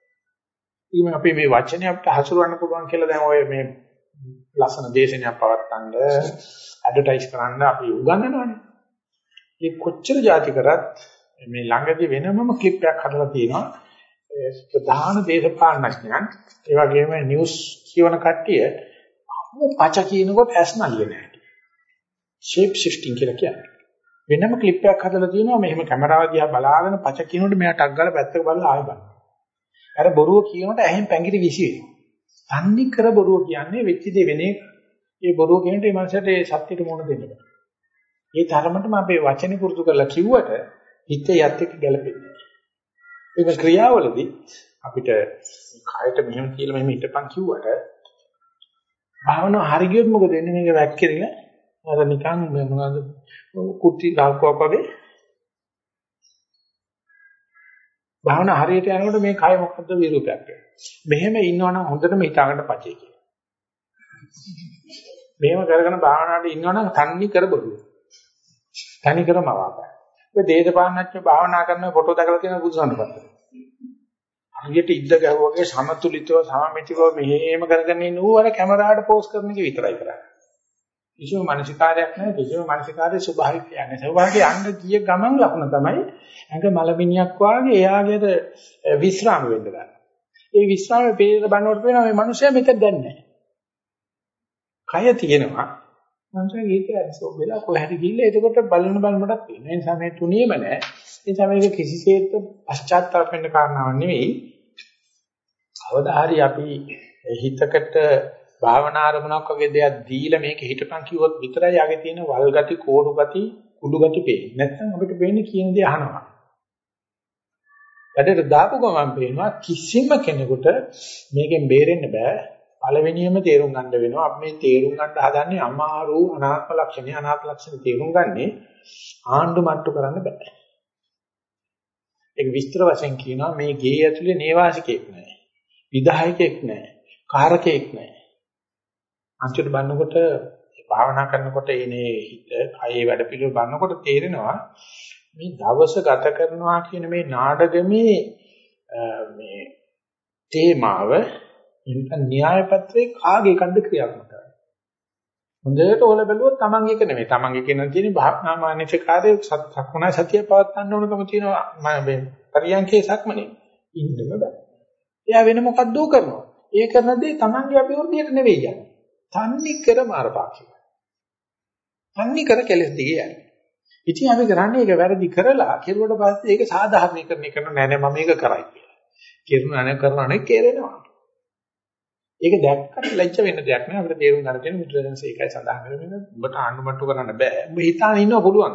ඊම අපි මේ වචනේ අපිට හසුරවන්න පුළුවන් කියලා දැන් ඔය මේ ලස්සන දේශනයක් පවත්වන්න ඇඩ්වර්ටයිස් කරන්න අපි උගන්වනවානේ. මේ කොච්චර જાති කරත් මේ ළඟදී වෙනමම ක්ලිප් එකක් හදලා තියෙනවා. ප්‍රධාන දේශපාලනඥයන් ඒ වගේම නිවුස් කියවන කට්ටිය පච කියනකොට ඇස් නල්ලේ නැහැ. ෂේප් ෂිෆ්ටිං කියලා කියන්නේ. වෙනම ක්ලිප් එකක් හදලා තියෙනවා මෙහෙම කැමරාව දිහා බලාගෙන පච කියනකොට මෙයා ටක් ගාලා පැත්තක බලලා ආයෙ බලනවා. අර බොරුව කියනකොට ඇහෙන් පැංගිරි විසි වෙනවා. තන්නේ කර බොරුව කියන්නේ වෙච්ච දේ වෙන එක. ඒ බොරුව කියනට මේ මනසට ඒ සත්‍යෙට මොන දෙන්න බෑ. ඒ තරමටම අපේ වචනේ පුරුදු කරලා කිව්වට හිත යත් එක්ක ගැලපෙන්නේ නැහැ. ඒක ක්‍රියාවලදී අපිට කායට මෙහෙම කියලා මෙහෙම හිටපන් කිව්වට භාවනාව හරි ගියොත් මොකද වෙන්නේ මේක වැක්කිරෙලා අර නිකන් මොනවද කුටි ගාකුවක් වගේ භාවනා හරියට යනකොට මේ කය මොකද්ද විරූපයක් වෙන්නේ. මෙහෙම ඉන්නවනම් හොඳටම හිතාගන්න පචේ කියලා. මෙහෙම කරගෙන භාවනාවට ඉන්නවනම් තන්නේ කර බොරුව. තනි කරම අවාපයි. ඔය දේශපාලනඥයෝ භාවනා කරන ෆොටෝ දැකලා තියෙන බුදුසසුනපත්. හරියට ඉද්ද ගැහුවාගේ සමතුලිතව සමමිතිව මෙහෙම කරගෙන ඉන්න ඌ අර කැමරාවට පෝස් කරන එක විතරයි කරන්නේ. කිසිම මානසිකාරයක් නැහැ කිසිම මානසිකාරයේ ස්වභාවික යන්නේ. ස්වභාවික යන්න ගිය ගමන් ලකුණ තමයි ඇඟ මලමිනියක් වාගේ එයාගේද විස්්‍රාම වෙන්න ගන්න. ඒ විස්්‍රාමයේ පේන බන්නකොට පේනවා මේ මිනිස්සයා මෙතන දැන් නැහැ. කය තියෙනවා. මනුස්සයා ගිහින් ඇසෝ වෙලා කොහරි ගිහිල්ලා එතකොට බලන බලමඩක් තියෙනවා. ඒ නිසා මේ තුනීම නැහැ. ඒ නිසා මේක කිසිසේත් පශ්චාත්තාප වෙන්න කාරණාවක් නෙවෙයි. කවදා හරි අපි හිතකට භාවනා ආරමුණක් වගේ දෙයක් දීලා මේක හිතපන් කිව්වොත් විතරයි යගේ තියෙන වල් ගති, කෝඩු ගති, කුඩු ගති පේන්නේ. නැත්නම් අපිට වෙන්නේ කියන දේ අහනවා. වැඩට දාපු ගමන් පේනවා කිසිම කෙනෙකුට මේකෙන් බේරෙන්න බෑ. පළවෙනියම තේරුම් ගන්න වෙනවා. අපි මේ තේරුම් ගන්න හදන්නේ අමාරු අනාත්ම ලක්ෂණ, අනාත්ම ලක්ෂණ තේරුම් ගන්නේ ආණ්ඩු මට්ටු කරන්න බෑ. ඒක විස්තර වශයෙන් කියනවා මේ ගේ ඇතුලේ නේවාසිකෙක් නැහැ. විධායකෙක් නැහැ. කාරකෙක් නැහැ. අන්තිමට බලනකොට භාවනා කරනකොට එනේ හිත කයේ වැඩ පිළිවෙල බලනකොට තේරෙනවා මේ දවස ගත කරනවා කියන මේ නාටකමේ මේ තේමාව ඉතින් න්‍යාය පත්‍රයේ කාගේ එකක්ද ක්‍රියාත්මක කරන්නේ. හොඳට ඕල බැලුවොත් තමන්ගේ එක නෙමෙයි. තමන්ගේ කියන තියෙන භාවනා මානසිකාරයේ සක්මනා සතිය පවත්වන්න ඕනකම තියෙනවා. මම පරියන්කේ සක්මනේ ඉන්නම බෑ. එයා වෙන මොකක්ද කරනවා. ඒ කරන දේ තමන්ගේ අභිවෘද්ධියට නෙවෙයි යන්නේ. තන්නේ කර මාරපාක්ෂික. තන්නේ කර කෙලස් දිගේ යන්නේ. ඉතින් අපි කරන්නේ ඒක වැරදි කරලා කෙරුවට පස්සේ ඒක සාධාරණීකරණය කරන නෑ නෑ මම මේක කරයි කියලා. කෙරුණා නේ කරනවා නේ කෙරෙනවා. ඒක දැක්කට ලැජ්ජ වෙන්න දෙයක් නෑ. අපිට තේරුම් ගන්න තියෙන මුද්‍රණස ඒකයි සඳහන් කරන්නේ. උඹට ආණ්ඩුමට්ටු කරන්න බෑ. උඹ හිතාන ඉන්නව පුළුවන්.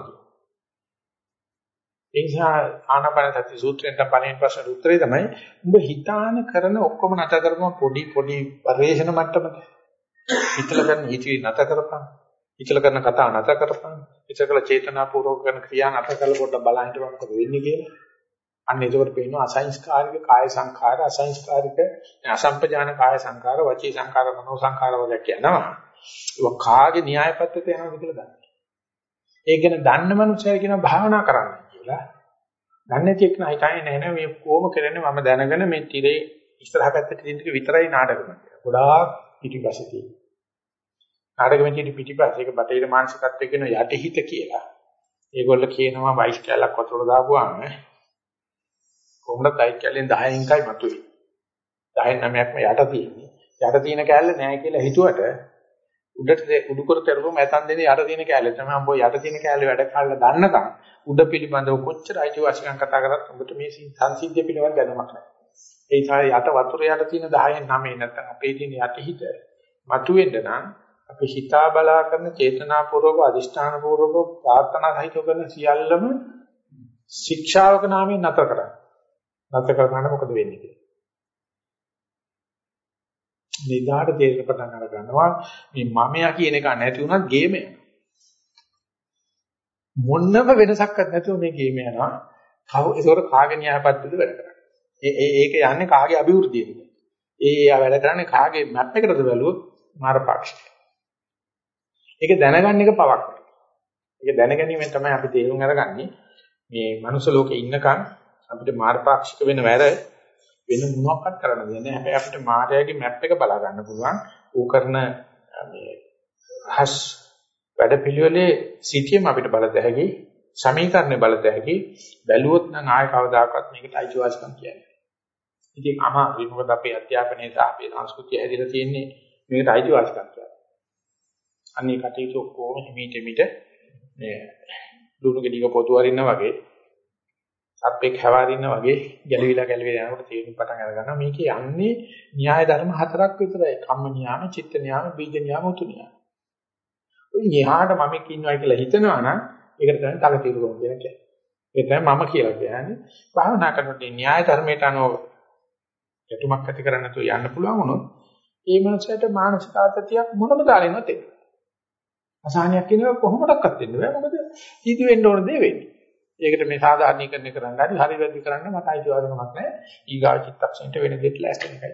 ඒ නිසා ආනාපාන සති සූත්‍රයෙන් තමයි පළවෙනි ප්‍රශ්නට උත්තරේ තමයි උඹ හිතාන කරන ඔක්කොම නැත කරපුවම පොඩි පොඩි පරිේශන මට්ටමක හිතල කරන හිතවි නැත කරපන්. හිතල කරන කතා නැත කරපන්. හිතකල චේතනාපූර්වක කරන ක්‍රියා නැත කරලා පොඩ්ඩක් බලන්න හිටපන් මොකද වෙන්නේ කියලා. අන්න ඒකට පේනවා අසංස්කාරික කාය සංඛාර අසංස්කාරික අසම්පජාන කාය සංඛාර වචී සංඛාර මනෝ සංඛාර වගේ කියනවා. ඒක කාගේ න්‍යාය පද්ධතිය යනවද කියලා දන්නේ. ඒක ගැන දන්න මනුස්සයයි කියන භාවනා කරන්න කියලා. දන්නේ නැති එක නයි නෑ නෑ මේ කොහොම කරන්නේ මම දැනගෙන මේ tire ඉස්සරහ පැත්තේ තියෙන ටික විතරයි නාටකම කියලා. ගොඩාක් පිටිපස්සේ තියෙන. නාටකෙම තියෙන පිටිපස්සේ ඒක බටේර මානසිකත්වයේ කියන යටිහිත කියලා. ඒගොල්ලෝ කියනවා වයිස් කැලක් වතුර දාපුවාම කොහොමද වයිස් කැලෙන් දහයෙන් එකයි මතුවේ. දහයෙන් නවයක්ම යට තියෙන්නේ. යට තියෙන කැලේ නෑ කියලා හිතුවට උඩට උඩු කර තරුම ඇතන් දෙන්නේ යට තියෙන කැලේ තමයි උඹ යට තියෙන කැලේ වැඩ කරලා දන්නකම් උඩ පිළිබඳව කොච්චර අයිතිවාසිකම් කතා කරත් උඹට මේ සංසිද්ධිය පිළිබඳව දැනුමක් නැහැ. ඒ නිසා යට වතුර යට තියෙන දහයෙන් නවය නැත්නම් අපේ තියෙන යටිහිත මතුවෙන්න නම් අපි හිතා බලා කරන චේතනාපූර්වක අදිෂ්ඨානපූර්වක ප්‍රාර්ථනා සහිතව කරන සියල්ලම ශික්ෂාවක නාමයෙන් නැතර කරන්න. නැතර කරගන්න මොකද වෙන්නේ කියලා. නිදාට තේරෙන්න පටන් අර ගන්නවා මේ මමයා කියන එක නැති වුණත් ගේම යනවා. මොන්නම වෙනසක්වත් නැතුව මේ ගේම යනවා. කව ඒකට කාගේ න්‍යායපත්‍යද වැඩ කරන්නේ. ඒ ඒක යන්නේ කාගේ අභිවෘද්ධියද? ඒ ඒ වැඩ කරන්නේ කාගේ මැප් එකකටද බැලුවොත් මාරපාක්ෂික. ඒක දැනගන්න එක පවක්. ඒක දැනගැනීමෙන් තමයි අපි තේරුම් අරගන්නේ මේ මනුස්ස ලෝකේ ඉන්නකන් අපිට මාරපාක්ෂික වෙන වැර වෙන මොනවක්වත් කරන්න දෙන්නේ නැහැ. හැබැයි අපිට මායාවේ මැප් එක බලා ගන්න පුළුවන්. ඌ කරන මේ හස් වැඩපිළිවෙලේ සිටියම අපිට බලත හැකි, සමීකරණය බලත හැකි. බැලුවොත් නම් ආය කවදාකවත් මේකට අයිතිවාසිකම් කියන්නේ. ඉතින් අමාරුයි මොකද අපේ අධ්‍යාපනයේ සහ අපේ සංස්කෘතිය ඇදලා තියෙන්නේ මේකට අයිතිවාසිකම් කියන්නේ. අන්නේ කටයුතු ඔක්කොම හිමීට මිට මේ දුණු ගෙඩියක පොතු වරින්න වගේ සත්පෙක් හැවාරින්න වගේ ගැලවිලා ගැලවිලා යනකොට තේරුම් පටන් අර ගන්නවා මේකේ යන්නේ න්‍යාය ධර්ම හතරක් විතරයි. කම්ම න්‍යාම, චිත්ත න්‍යාම, බීජ න්‍යාම, උතු න්‍යාම. ඔය න්‍යායට මම ඉන්නවා කියලා හිතනවා නම් ඒකට තමයි තකතිරුකම කියලා කියන්නේ. ඒ තමයි මම කියලා කියන්නේ. භාවනා කරනකොට න්‍යාය ධර්මයට අනුව යටුමක් ඇති කරන්න තු යන්න පුළුවන් වුණොත් ඒ මනසට මානසික ආතතියක් මොනම දාලෙන්නත් එන්නේ. අසහනයක් කියනවා කොහොමඩක්වත් වෙන්න බෑ. මොකද හිත වෙන්න ඕන දේ වෙන්නේ. ඒකට මේ සාධාරණීකරණය කරන්න හරි හරි වැරදි කරන්න මට අයිතිවාසිකමක් නැහැ. ඊගා චිත්තක්ෂණයට වෙන දෙයක් ලෑස්ති එකයි.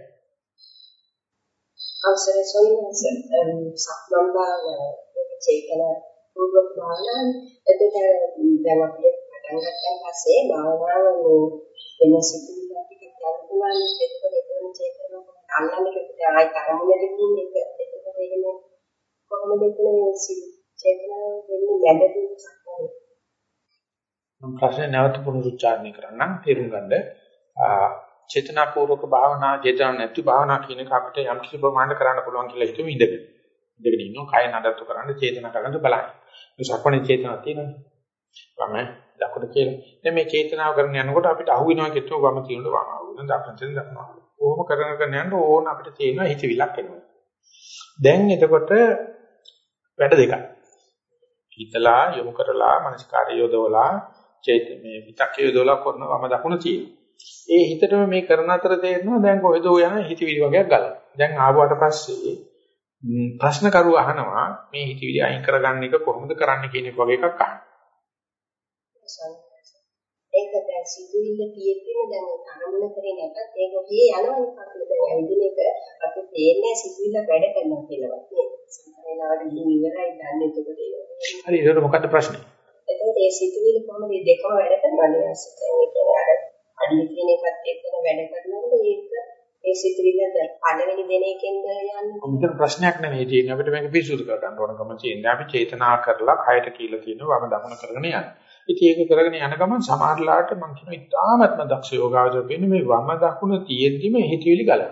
අවසරයි සොයනසෙන් සක්මන් භාවනාව චේතන පූර්වක භාවනාව එතකොට දැන් අපි පටන් ගත්තන් පස්සේ භාවනාව වෙන සිතුවිලි ටිකක් යන පුළුවන් එතකොට එතන චේතන අල්ලන්නේ ආයි තරමුණට කියන්නේ එතකොට එහෙම කොහොමද එතන චේතනාව වෙන්නේ යැදෙන්නේ සක්මන් මම ප්‍රශ්නේ නැවත පුනරුච්චාරණය කරන්නම් තේරුම් ගන්න. චේතනාපූර්වක භාවනා, චේතන නැති භාවනා කියන එක අපිට යම් කිසි ප්‍රමාණයක් කරන්න පුළුවන් කියලා හිතමු ඉඳගෙන. ඉඳගෙන ඉන්නවා කය නඩත්තු කරන්න, චේතන කරන්න බලන්න. මේ සක්මණේ චේතනාවක් තියෙනවනේ. වම දකුණ කියලා. දැන් මේ චේතනාව කරන යනකොට අපිට අහු වෙනවා කිව්වොත් වම තියෙනකොට වම අහු වෙනවා, දකුණ තියෙන දකුණ අහු වෙනවා. කොහොම කරන කරන යනකොට ඕන අපිට තියෙනවා හිතවිලක් එනවා. දැන් එතකොට වැඩ දෙකක්. හිතලා යොමු කරලා මනස්කාරය යොදවලා චේත මේ විතක්කේ යොදවලා කරන වම දකුණ තියෙනවා. ඒ හිතටම මේ කරන අතර තේරෙනවා දැන් කොහෙදෝ යන හිතවිලි වගේක් ගලනවා. දැන් ආවට පස්සේ ප්‍රශ්න කරුව අහනවා මේ හිතවිලි අයින් කරගන්න එක කොහොමද කරන්න කියන එක වගේ එකක් අහනවා. ඒකද දැන් සිතුවිල්ල තියෙන්නේ දැන් අරමුණ කරේ නැත්නම් ඒක ඔහේ යනවනේ අපිට දැන් ඇවිදින එක අපිට තේන්නේ සිතුවිල්ල වැඩ කරනවා කියලාවත් නේද? සමහරවිට ගිහින් ඉවරයි දන්නේ එතකොට ඒක. හරි ඒක මොකක්ද ප්‍රශ්නේ? එතකොට ඒ සිතුවිල්ල කොහොමද මේ දෙකම වැඩ කරනවද? ඒ කියන්නේ අර අඩිය තියෙන එකත් එක්කම වැඩ කරනවද ඒක ඒ සිතුවිල්ල පළවෙනි දෙන එකෙන්ද යන්නේ? මුතර ප්‍රශ්නයක් නෙමෙයි තියෙන්නේ අපිට මේක පිරිසුදු කර ගන්න ඕනකම තියෙනවා. අපි චේතනා කරලා කයට කියලා කියනවා වම දකුණ කරගෙන යනවා. ඉතින් ඒක කරගෙන යන ගමන් සමහරලාට මම කියන ඉතාමත්ම දක්ෂ යෝගාවචර වෙන්නේ මේ වම දකුණ තියෙද්දිම හිතවිලි ගලනවා.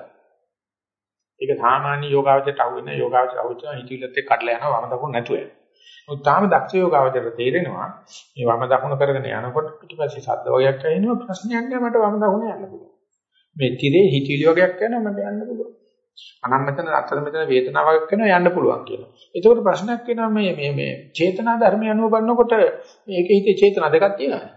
ඒක සාමාන්‍ය යෝගාවචරයට අහු වෙන යෝගාවචර අහු වෙන හිතවිලිත් එක්ක කඩලා යනවා වම දකුණ නැතුව. මොකද තාම දක්ෂ යෝගාවචරයට තේරෙනවා මේ වම දකුණ කරගෙන යනකොට පිටිපස්සේ ශබ්ද වගේක් ඇහෙනවා ප්‍රශ්නයක් නෑ මට වම දකුණ යන්න පුළුවන්. මේ තිරේ හිතවිලි වගේක් කරනවා මට යන්න පුළුවන්. අනම් මෙතන අතර මෙතන වේදනාවක් කරනවා යන්න පුළුවන් කියලා. ඒකෝට ප්‍රශ්නයක් වෙනවා මේ මේ මේ චේතනා ධර්මය අනුව බලනකොට මේකේ හිතේ චේතනා දෙකක් තියෙනවා.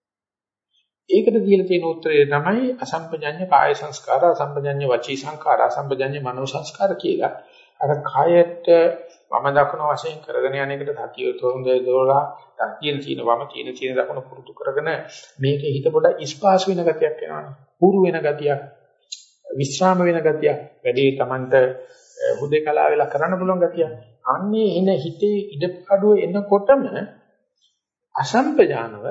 ඒකට දීලා තියෙන උත්තරය තමයි අසම්පජඤ්ඤ කාය සංස්කාර, අසම්පජඤ්ඤ වචී සංස්කාර, අසම්පජඤ්ඤ මනෝ සංස්කාර කියලා. අර කායයට වම දකුණ වශයෙන් කරගෙන යන එකට සතිය තොරඳේ දෝලා තියෙන තියෙන වම තියෙන තියෙන දකුණ පුරුදු කරගෙන මේකේ හිත පොඩ ඉස්පාස් වෙන ගතියක් එනවනේ. පුරු වෙන ගතියක්. විශ්‍රාම වෙන ගතිය වැඩි Tamanට හුදේකලා වෙලා කරන්න පුළුවන් ගතිය. අන්නේ එන හිතේ ඉඩපාඩුව එනකොටම අසම්පජානව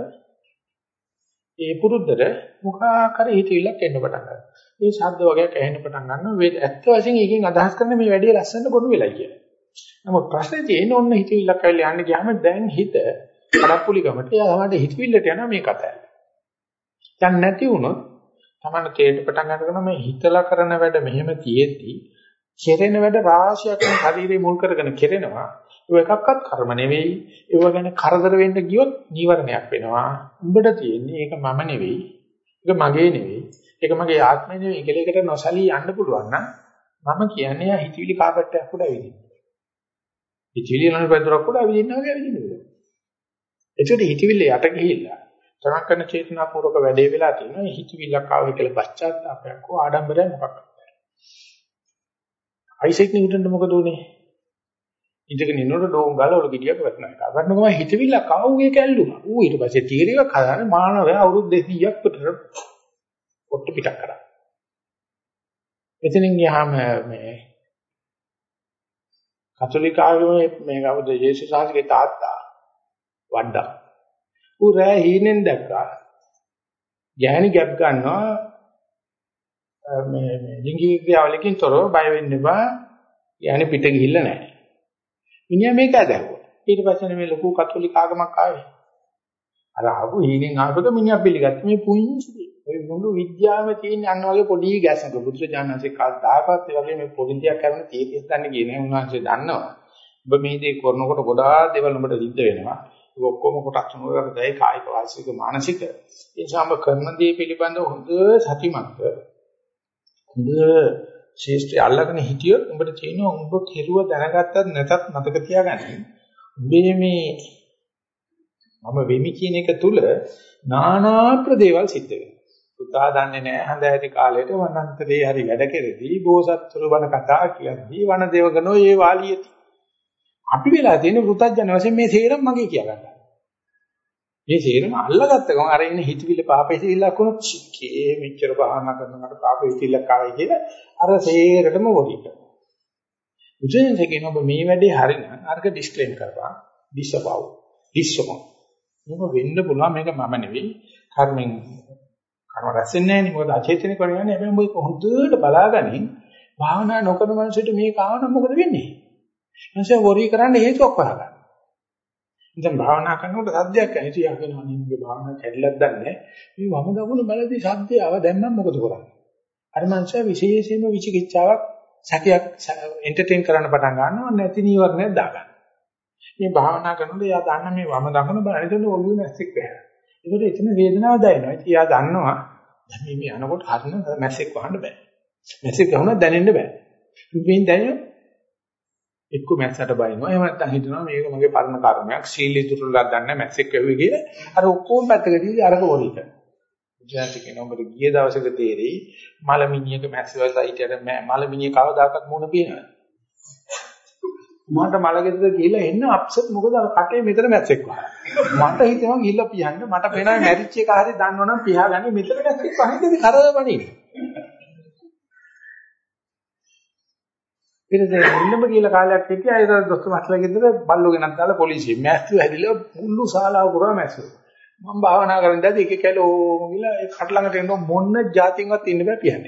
ඒ පුරුද්දට මුඛාකර හිතවිල්ලක් එන්න පටන් ගන්නවා. මේ ශබ්ද වගේක් ඇහෙන්න පටන් ගන්නවා. ඇත්ත වශයෙන් එකෙන් අදහස් කරන මේ වැඩි ලස්සන ගොනු වෙලයි කියලා. නමුත් ප්‍රශ්නේ තියෙන්නේ ඔන්න හිතවිල්ලක් ඇවිල්ලා යන්න ගියාම දැන් හිත කඩප්පුලිකමට යාමට හිතවිල්ලට යනවා මේ කතාව. දැන් නැති වුණොත් තමන්න තේරෙන්න පටන් ගන්නවා මේ හිතලා කරන වැඩ මෙහෙම තියෙද්දි කෙරෙන වැඩ රාශියක් මේ ශරීරේ මුල් කරගෙන කෙරෙනවා. ඒක එකක්වත් කර්ම නෙවෙයි. ඒව ගැන කරදර වෙන්න ගියොත් නීවරණයක් වෙනවා. උඹට තියෙන්නේ ඒක මම නෙවෙයි. ඒක මගේ නෙවෙයි. ඒක මගේ ආත්මය නෙවෙයි. ඒකලයකට නොසලී යන්න පුළුවන් නම් මම කියන්නේ යා හිතවිලි කාපට්ටයක් උඩ ඇවිදින්න. හිතවිලි නන පැදුරක් උඩ ඇවිදින්න වගේ ඇවිදින්න පුළුවන්. ඒකට හිතවිල්ල යට ගිහිල්ලා තරක් කරන චේතනාපූර්වක වැඩේ වෙලා තියෙනවා. හිතවිල්ලක් ආවයි කියලා පශ්චාත්තාපයක් හෝ ආඩම්බරයක් මොකක්ද? අයිසෙක් නිව්ටන්ට මොකද උනේ? ඉඳගෙන ඉන්නකොට ඩෝන් ගාලා ඔල ගෙඩියක් වටනවා. වටනකොම හිතවිල්ලක් ආවුගේ කැල්ලුණා. ඌ ඊට පස්සේ තීරියක් හදාගෙන මානවයා අවුරුදු දෙසීයක් විතර පොට්ට පිටක් කරා. එතනින් ගියාම මේ කතෝලික ආගමේ මේ කවුද යේසුස් වහන්සේගේ තාත්තා වඩා ඌ රෑ හීනෙන් දැක්කා. ගැහණි ගැප් ගන්නවා මේ මේ ලිංගික ක්‍රියාවලකින් තොරව බය වෙන්න එපා. ගැහණි පිට ගිහිල්ලා නැහැ. මිනිහා මේක ඇදහුවා. ඊට පස්සේ මේ ලොකු කතෝලික ආගමක් ආවේ. අර ආපු හීනෙන් ආපුවක මිනිහා පිළිගත්තා මේ පුංචි දේ. ඔය මුළු විද්‍යාවේ තියෙන අන්න වගේ පොඩි ගැසක බුදුසජාණන්සේ කවදාකවත් ඒ වගේ මේ පොඩි දෙයක් කරන තීතිස් දන්නේ කියන්නේ උන්වහන්සේ දන්නවා. ඔබ මේ දේ කරනකොට ගොඩාක් දේවල් ඔබට සිද්ධ වෙනවා. ඒක ඔක්කොම කොටස් තුනකට දැයි කායික වාචික මානසික. ඒ නිසා ඔබ කරන දේ පිළිබඳව හොඳ සතිමත්ව හොඳ ශේෂ්ත්‍රය අල්ලගෙන හිටියොත් උඹට තේරෙනවා උඹ කෙරුව දැනගත්තත් නැතත් මතක තියාගන්න. උඹේ මේ මම වෙමි කියන එක තුල නානා ප්‍රදේවල් සිද්ධ වෙනවා. පුතා දන්නේ නැහැ හඳ ඇති කාලේට වනන්තරේ හරි වැඩ කෙරෙදී බෝසත්තුරු බණ කතා කියද්දී වන දේවගනෝ ඒ වාලියති. අපි වෙලා තියෙන වෘතජන වශයෙන් මේ සේරම මගේ කියා ගන්නවා. මේ සේරම අල්ලගත්ත ගමන් අර ඉන්න හිතවිල්ල පාපෙසිල්ලක් වුණොත් චිකේ මෙච්චර බහනා කරනකොට පාපෙසිල්ලක් ආවයි කියලා අර සේරටම වොඩි කරනවා. උදේට කියන ඔබ මේ වැඩේ හරිනම් අරක ඩිස්ක්ලේම් කරපන් ඩිස්අවව් ඩිස්অව්. මේක වෙන්න පුළුවන් මේක මම නෙවෙයි කර්මෙන් කර්ම රැස් වෙන්නේ නැහැ නේ මොකද අචේතනික කරන්නේ හැබැයි මේක හොඳට බලාගනින් භාවනා නොකරන මනුස්සයට මේක ආවනම් මොකද වෙන්නේ? මනුස්සය වොරි කරන්න හේතුවක් හොයාගන්න. දැන් භාවනා කරනකොට සද්දයක් ඇහිතියක් වෙනවා නේ මගේ භාවනා කැඩිලක් දන්නේ මේ වම දකුණු බලදී සද්දය ආව දැන් නම් මොකද කරන්නේ? අර මනුස්සය විශේෂයෙන්ම විචිකිච්ඡාවක් සැකයක් එන්ටර්ටේන් කරන්න පටන් ගන්නවා නැති නීවරණයක් දාගන්න. මේ භාවනා කරනකොට එයා දන්න මේ වම දකුණු බලන එතන ඔළුවේ මැස්සෙක් වැහෙනවා. ඒකට එතන වේදනාවක් දැනෙනවා. ඉතින් එයා දන්නවා දැන් මේ මේ යනකොට හරින මැස්සෙක් වහන්න බෑ. මැස්සෙක් වහුණා දැනෙන්න බෑ. ඉතින් දැනෙන එක්ක මැස්සට බයිනවා. එහෙම නැත්නම් හිතනවා මේක මගේ පරණ කර්මයක්. සීල ඉතුරුලා දන්නේ මැස්සෙක් වැහුවේ කියලා. අර ඔක්කොම පැත්තකදී අරක වොරි කරනවා. ජාති කියන උඹට ගිය දවසක තේරෙයි මලමිණියක මැස්ස වලට හිටියට මලමිණිය කවදාකවත් මුණ පිනවද? මට මලගෙදර ගිහිල්ලා එන්න අප්සෙට් මොකද අර කටේ මෙතන මැස්සෙක් වහලා. මට හිතෙනවා ගිහිල්ලා පියන්න මට පේනවා මැරිච් එක හරි දන්නවනම් පියාගන්නේ මෙතන මැස්සෙක් වහින්නද කරවවනේ. ඊට දෙන්නම කියලා කාලයක් හිටියා ඒ දොස්තර මහත්තයා ගෙදර බල්ලෝ ගෙනත් දාලා පොලිසිය මැස්සු හැදිලා මුළු ශාලාව පුරා මැස්සු. මම භාවනා කරන් දැද එක කැලෝ ගිහලා ඒ කට ළඟට එන්න මොන જાතින්වත් ඉන්න බෑ පියන්නේ.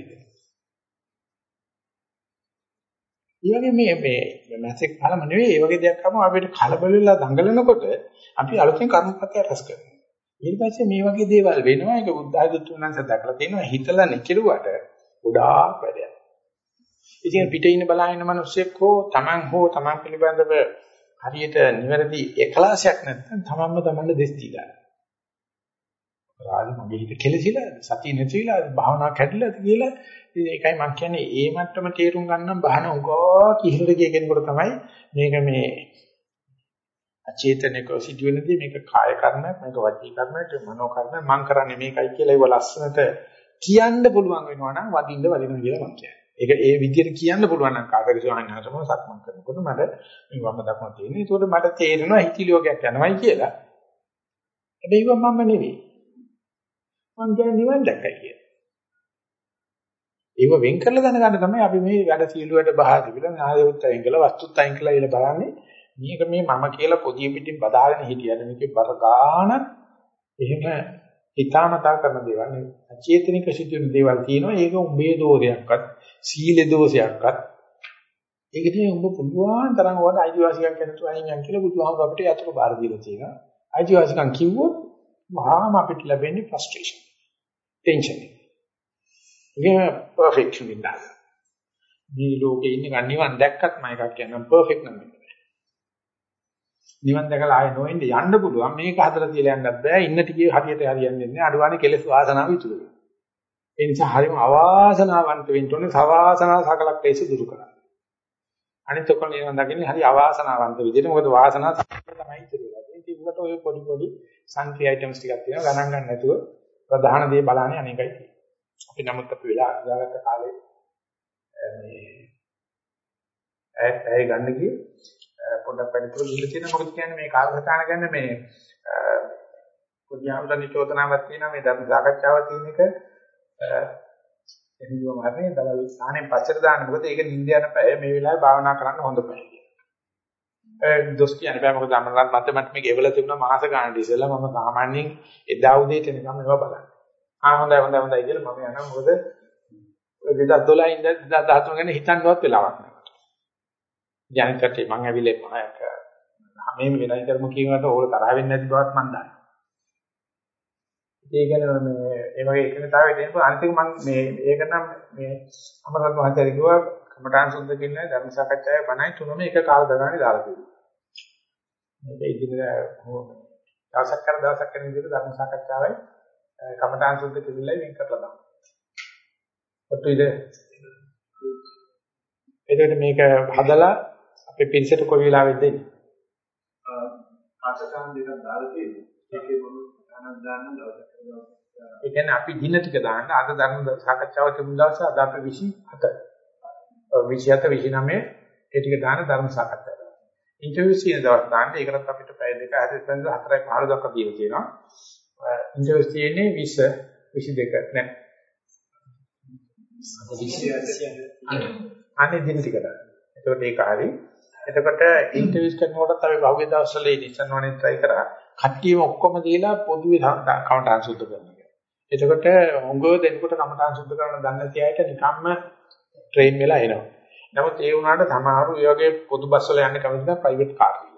ඒ වගේ මේ මේ මැස්සෙක් පහලම නෙවෙයි ඒ වගේ දෙයක් කරම අපිට කලබල වෙලා දඟලනකොට අපි අලුතෙන් කර්මපතය රැස් කරනවා. ඊට පස්සේ මේ වගේ දේවල් වෙනවා ඒක බුද්ධ ආගතුන්න්ස දැකලා තියෙනවා හිතලා නිකිරුවට ගොඩාක් වැඩක්. ඉතින් පිටේ ඉන්න බලාගෙන මිනිස්සෙක් හෝ Taman හෝ Taman පිළිබඳව හරියට නිවැරදි එකලාසයක් නැත්නම් Tamanම Tamanට දෙස් දීලා. රාජ මගේ හිත කෙලසිලා සතිය නැතිලා භාවනා කැඩිලාද කියලා ඒකයි මම කියන්නේ ඒ මට්ටම තේරුම් ගන්න බහන උගා කිහිල්ල ගිය කෙනෙකුට තමයි මේක මේ අචේතනික සිදුවෙනදී මේක කාය කර්මයක් මේක වචී කර්මයක් මනෝ කර්මයක් මම කරන්නේ මේකයි කියලා ඒව ලස්සනට කියන්න පුළුවන් වෙනවා නම් වදින්න වදිනවා කියලා මම කියන්නේ. ඒක ඒ විදිහට කියන්න පුළුවන් නම් කාටද සෝහනහසම සක්මන් කරනකොට මට මේ වම දක්ම තියෙනවා. ඒකට මට තේරෙනවා හිතිලි වගේක් යනවායි කියලා. හැබැයි ඒක මම නෙවෙයි. මම කියන්නේ නිවන් දැක්කයි කියලා. ඒක වෙන් කරලා දැනගන්න තමයි අපි මේ වැඩ සීලුවට බහා තිබිලා නායයුත් අයින් කළා වස්තුත් අයින් කළා කියලා බලන්නේ. මේක මේ මම කියලා පොදිය පිටින් බදාගෙන හිටියද මේකේ බර ගාන එහෙම හිතාමතා කරන දේවල් නෙවෙයි. අචේතනික සිදුවෙන දේවල් තියෙනවා. ඒක උඹේ දෝෂයක්වත් සීලේ දෝෂයක්වත් ඒකදී උඹ පුළුවන් තරම් වඩා අයිතිවාසිකම් කරනතු අයින් යන් කියලා බුදුහාම අපිට යතර බාර දීලා තියෙනවා. අයිතිවාසිකම් කිව්වොත් වහාම අපිට ලැබෙන්නේ frustration, tension. ඒක perfection ඉඳලා. මේ ලෝකේ ඉන්න ගන්න නිවන් දැක්කත් මම එකක් කියන්නම් perfect නම් නෙමෙයි. නිවන් දැකලා ආයෙ නොඑන්න යන්න පුළුවන් මේක හදලා තියලා යන්නත් බෑ ඉන්න ටිකේ හරියට හරියන්නේ නැහැ අඩුවානේ කෙලෙස් වාසනාව ඉතුරු වෙනවා. ඒ නිසා හරිම අවාසනාවන්ත වෙන්න ඕනේ සවාසනාව සකලක් ලේසි දුරු කරන්න. අනිත් ඔක්කොම නිවන් දකින්නේ හරි අවාසනාවන්ත විදිහට මොකද වාසනාව තමයි ඉතුරු වෙන්නේ. ඉතින් උකට ඔය පොඩි පොඩි සංකේ අයිටම්ස් ටිකක් තියෙනවා ගණන් ගන්න නැතුව ප්‍රධාන දේ බලන්නේ අනේකයි තියෙන්නේ. අපි නමුත් අපි වෙලා දාගත්ත කාලේ මේ ඇයි ගන්න ගියේ පොඩ්ඩක් වැඩිපුර ගිහින් තියෙනවා මොකද කියන්නේ මේ කාර්යසටහන ගන්න මේ පොඩි ආමදනි චෝදනාවක් තියෙනවා මේ ධර්ම සාකච්ඡාවක් තියෙන එක එනියම හරිනේ දවල් ස්ථානෙන් පස්සට දාන්න මොකද ඒක නිින්ද යන පැය මේ වෙලාවේ භාවනා කරන්න හොඳ පැය කියලා. ඒ දොස් කියන්නේ බෑ මොකද අමරණත් මැතමැටික් මේක එවල තිබුණා මාස ගානක් ඉස්සෙල්ලා මම සාමාන්‍යයෙන් එදා උදේට නිකන් මේවා බලන්නේ. ආ හොඳයි හොඳයි හොඳයි කියලා මම යනවා මොකද දෙදහස් දොළහ ඉඳන් දෙදහස් දහතුන ගැන හිතන්නවත් වෙලාවක් නැහැ. ජනිකට මම ඇවිල්ලා මම හැමෙම වෙනයි කරමු කියනකට ඕක තරහ වෙන්නේ නැති බවත් මම දන්නවා. ඒ කියන්නේ මේ ඒ වගේ එකනතාවය දෙනකොට අනිතික මම මේ ඒක නම් මේ අමරත් මහත්තයා කිව්වා කමඨාන් සුද්ධ කියන්නේ ධර්ම සාකච්ඡාවේ බණයි තුනම එක කාල දරානේ දාලා තියෙනවා. මේක ඉදිරියට දවසක් කර දවසක් කරන විදිහට ධර්ම සාකච්ඡාවයි කමඨාන් සුද්ධ කිවිලයි වෙන් කරලා දානවා. ඔතන එතකොට මේක හදලා අපේ පිරිසට කොයි වෙලාවෙද දෙන්නේ? ආසකම් දෙකක් දාලා තියෙනවා. ඒකේ මොන අනක් දාන්න දවසක් කරනවා. ඒ කියන්නේ අපි දින ටික දාන්න අද ධර්ම සාකච්ඡාව තිබුණ දවසේ අද අපි විසිහත විසිහත විසිනමය ඒ ටික දාන්න ධර්ම සාකච්ඡාව. ඉන්ටර්වියුස් කියන දවස් දාන්න ඒකටත් අපිට පැය දෙක හරි පෙන්ද හතරයි පහළ දක්වා දීලා තියෙනවා. ඉන්ටර්වියුස් තියෙන්නේ විස විසිදෙක නෑ. අනේ දින ටික දාන්න. එතකොට ඒක හරි. එතකොට ඉන්ටර්වියුස් කරනකොටත් අපි බහුවේ දවස්වල ඉතින් වනේ try කරා. කට්ටියම ඔක්කොම දීලා පොදුවේ කමටහන් සුද්ධ කරනවා. එතකොට හොඟව දෙනකොට කමටහන් සුද්ධ කරන දන්නේ නැති අයට නිකම්ම ට්‍රේන් වෙලා එනවා. නමුත් ඒ වුණාට සමහරව ඒ වගේ පොදු බස් වල යන්න කැමති නැහැ ප්‍රයිවට් කාර් වල.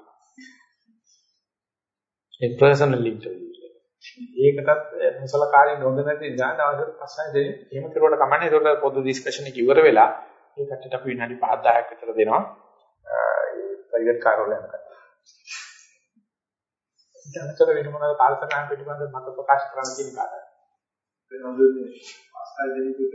ඒ පර්සනල් ඉන්ටර්වියු. ඒකටත් මුසලකාරී නොදැන නැති නිසා දවසට පස්සෙන් දෙන්නේ. එහෙම කරුවට කමන්නේ. ඒකට පොදු ඩිස්කෂන් එක ඉවර වෙලා ඒ කට්ටියට අපි විනාඩි පහ දහයක් විතර දෙනවා. ඒ ප්‍රයිවට් කාර් වල යනකොට. දැනතර වෙන මොනවාද කාලසටහන පිටිබඳ මත ප්‍රකාශ කරන්න කියන කාටද? වෙනවලුනේ අස්ථාය දෙනෙකුට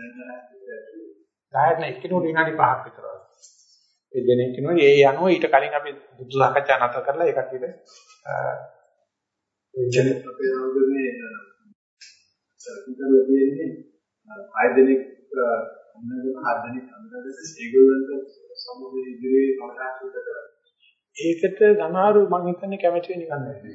ඩයර් නේ එක්කිනුට විනාඩි පහක් විතර. ඒ දෙනෙක් කිනෝ ඒ යනවා ඊට කලින් අපි බුද්ධ සාකච්ඡා නැතර කරලා ඒ කට්ටියට ඒ කියන්නේ අපේ නෝදුනේ සර්කිටල තියෙන්නේ ආය දෙනෙක් අන්නගෙන හදන්නේ අන්නගෙන ඒගොල්ලන්ට සමුදේ ඉදිරියේ කමඨාන් සුද්ධ කරන්නේ. ඒකට සමහරු මම හිතන්නේ කැමති වෙන්නේ නැහැ.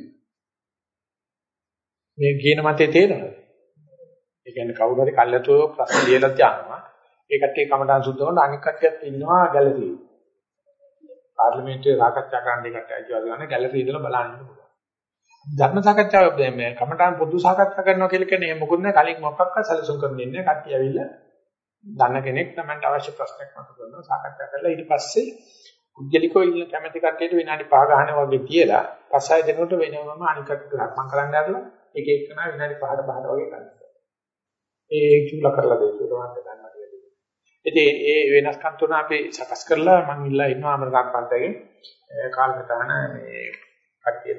මේ කියන මතේ තේරෙනවද? ඒ කියන්නේ කවුරු හරි කල්ලාතෝ ප්‍රශ්න ලියලා තියනවා. ඒ කට්ටිය කමඨාන් සුද්ධ කරන අනික් කට්ටියත් ඉන්නවා ගැලරියේ. පාර්ලිමේන්තුවේ සාකච්ඡා කරන්න එකට ඇවිල්ලා ගන්න ගැලරිය ඉඳලා බලන්න පුළුවන්. ධර්ම සාකච්ඡාව මේ කමඨාන් පොදු සාකච්ඡා කරනවා කියලා කියන්නේ මොකුත් නැහැ. කලින් මොකක්වත් සැලසුම් කරන්නේ නැහැ. කට්ටිය ඇවිල්ලා දන්න කෙනෙක් තමයි අවශ්‍ය ප්‍රශ්නයක් මතු කරනවා සාකච්ඡා කරලා ඊට පස්සේ උද්ගලිකෝ ඉන්න කැමැති කට්ටියට විනාඩි පහ ගන්න වගේ තියලා පස්සේ දෙනකොට වෙනවම අනික් කට්ටියට ලක්මන් කරන්න ඇරලා එක එකන විනාඩි පහට පහට වගේ කරනවා. ඒ චුල කරලා දෙන්න උදවන්න ගන්නවා කියලා. ඉතින් ඒ වෙනස්කම් තුන අපි සකස් කරලා මම ඉල්ලා ඉන්නවා අමරකාන්ත පන්තගේ කාලකටහන මේ කට්ටියට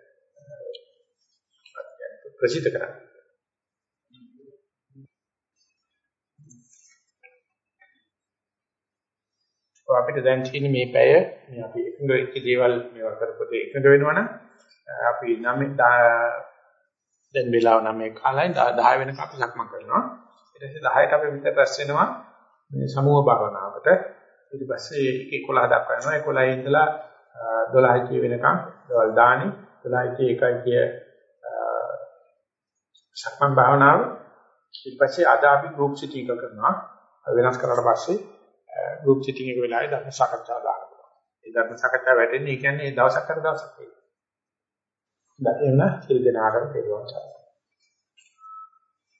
ප්‍රසිද්ධ කරන්න. අපිට දැන් තියෙන මේ පැය මේ අපි එකඟ වෙච්ච දේවල් මේවා කරපොත එකඟ වෙනවනම් අපි නම් දැන් වෙලාව නම් මේ කාලයි දහ වෙනකම් අපි සක්මන් කරනවා. ඊට පස්සේ දහයට අපි විතර රැස් වෙනවා මේ සමූහ භාවනාවට. ඊට පස්සේ එකොළහ දක්වා යනවා. එකොළහේ ඉඳලා දොළහයි කිය වෙනකම් දවල් දානි දොළහයි කිය එකයි කිය සක්මන් භාවනාව. ඊට පස්සේ අද අපි ගෲප් සිටිං එක කරනවා. වෙනස් කරලා පස්සේ ගෲප් සිටිං එක වෙලාවේ ධර්ම සාකච්ඡා දානවා. ඒ ධර්ම සාකච්ඡාව වැටෙන්නේ කියන්නේ දවසක් කර දවසක් ඒක. දැන් එන්න සිල් දෙනාකට තේරුම් ගන්න.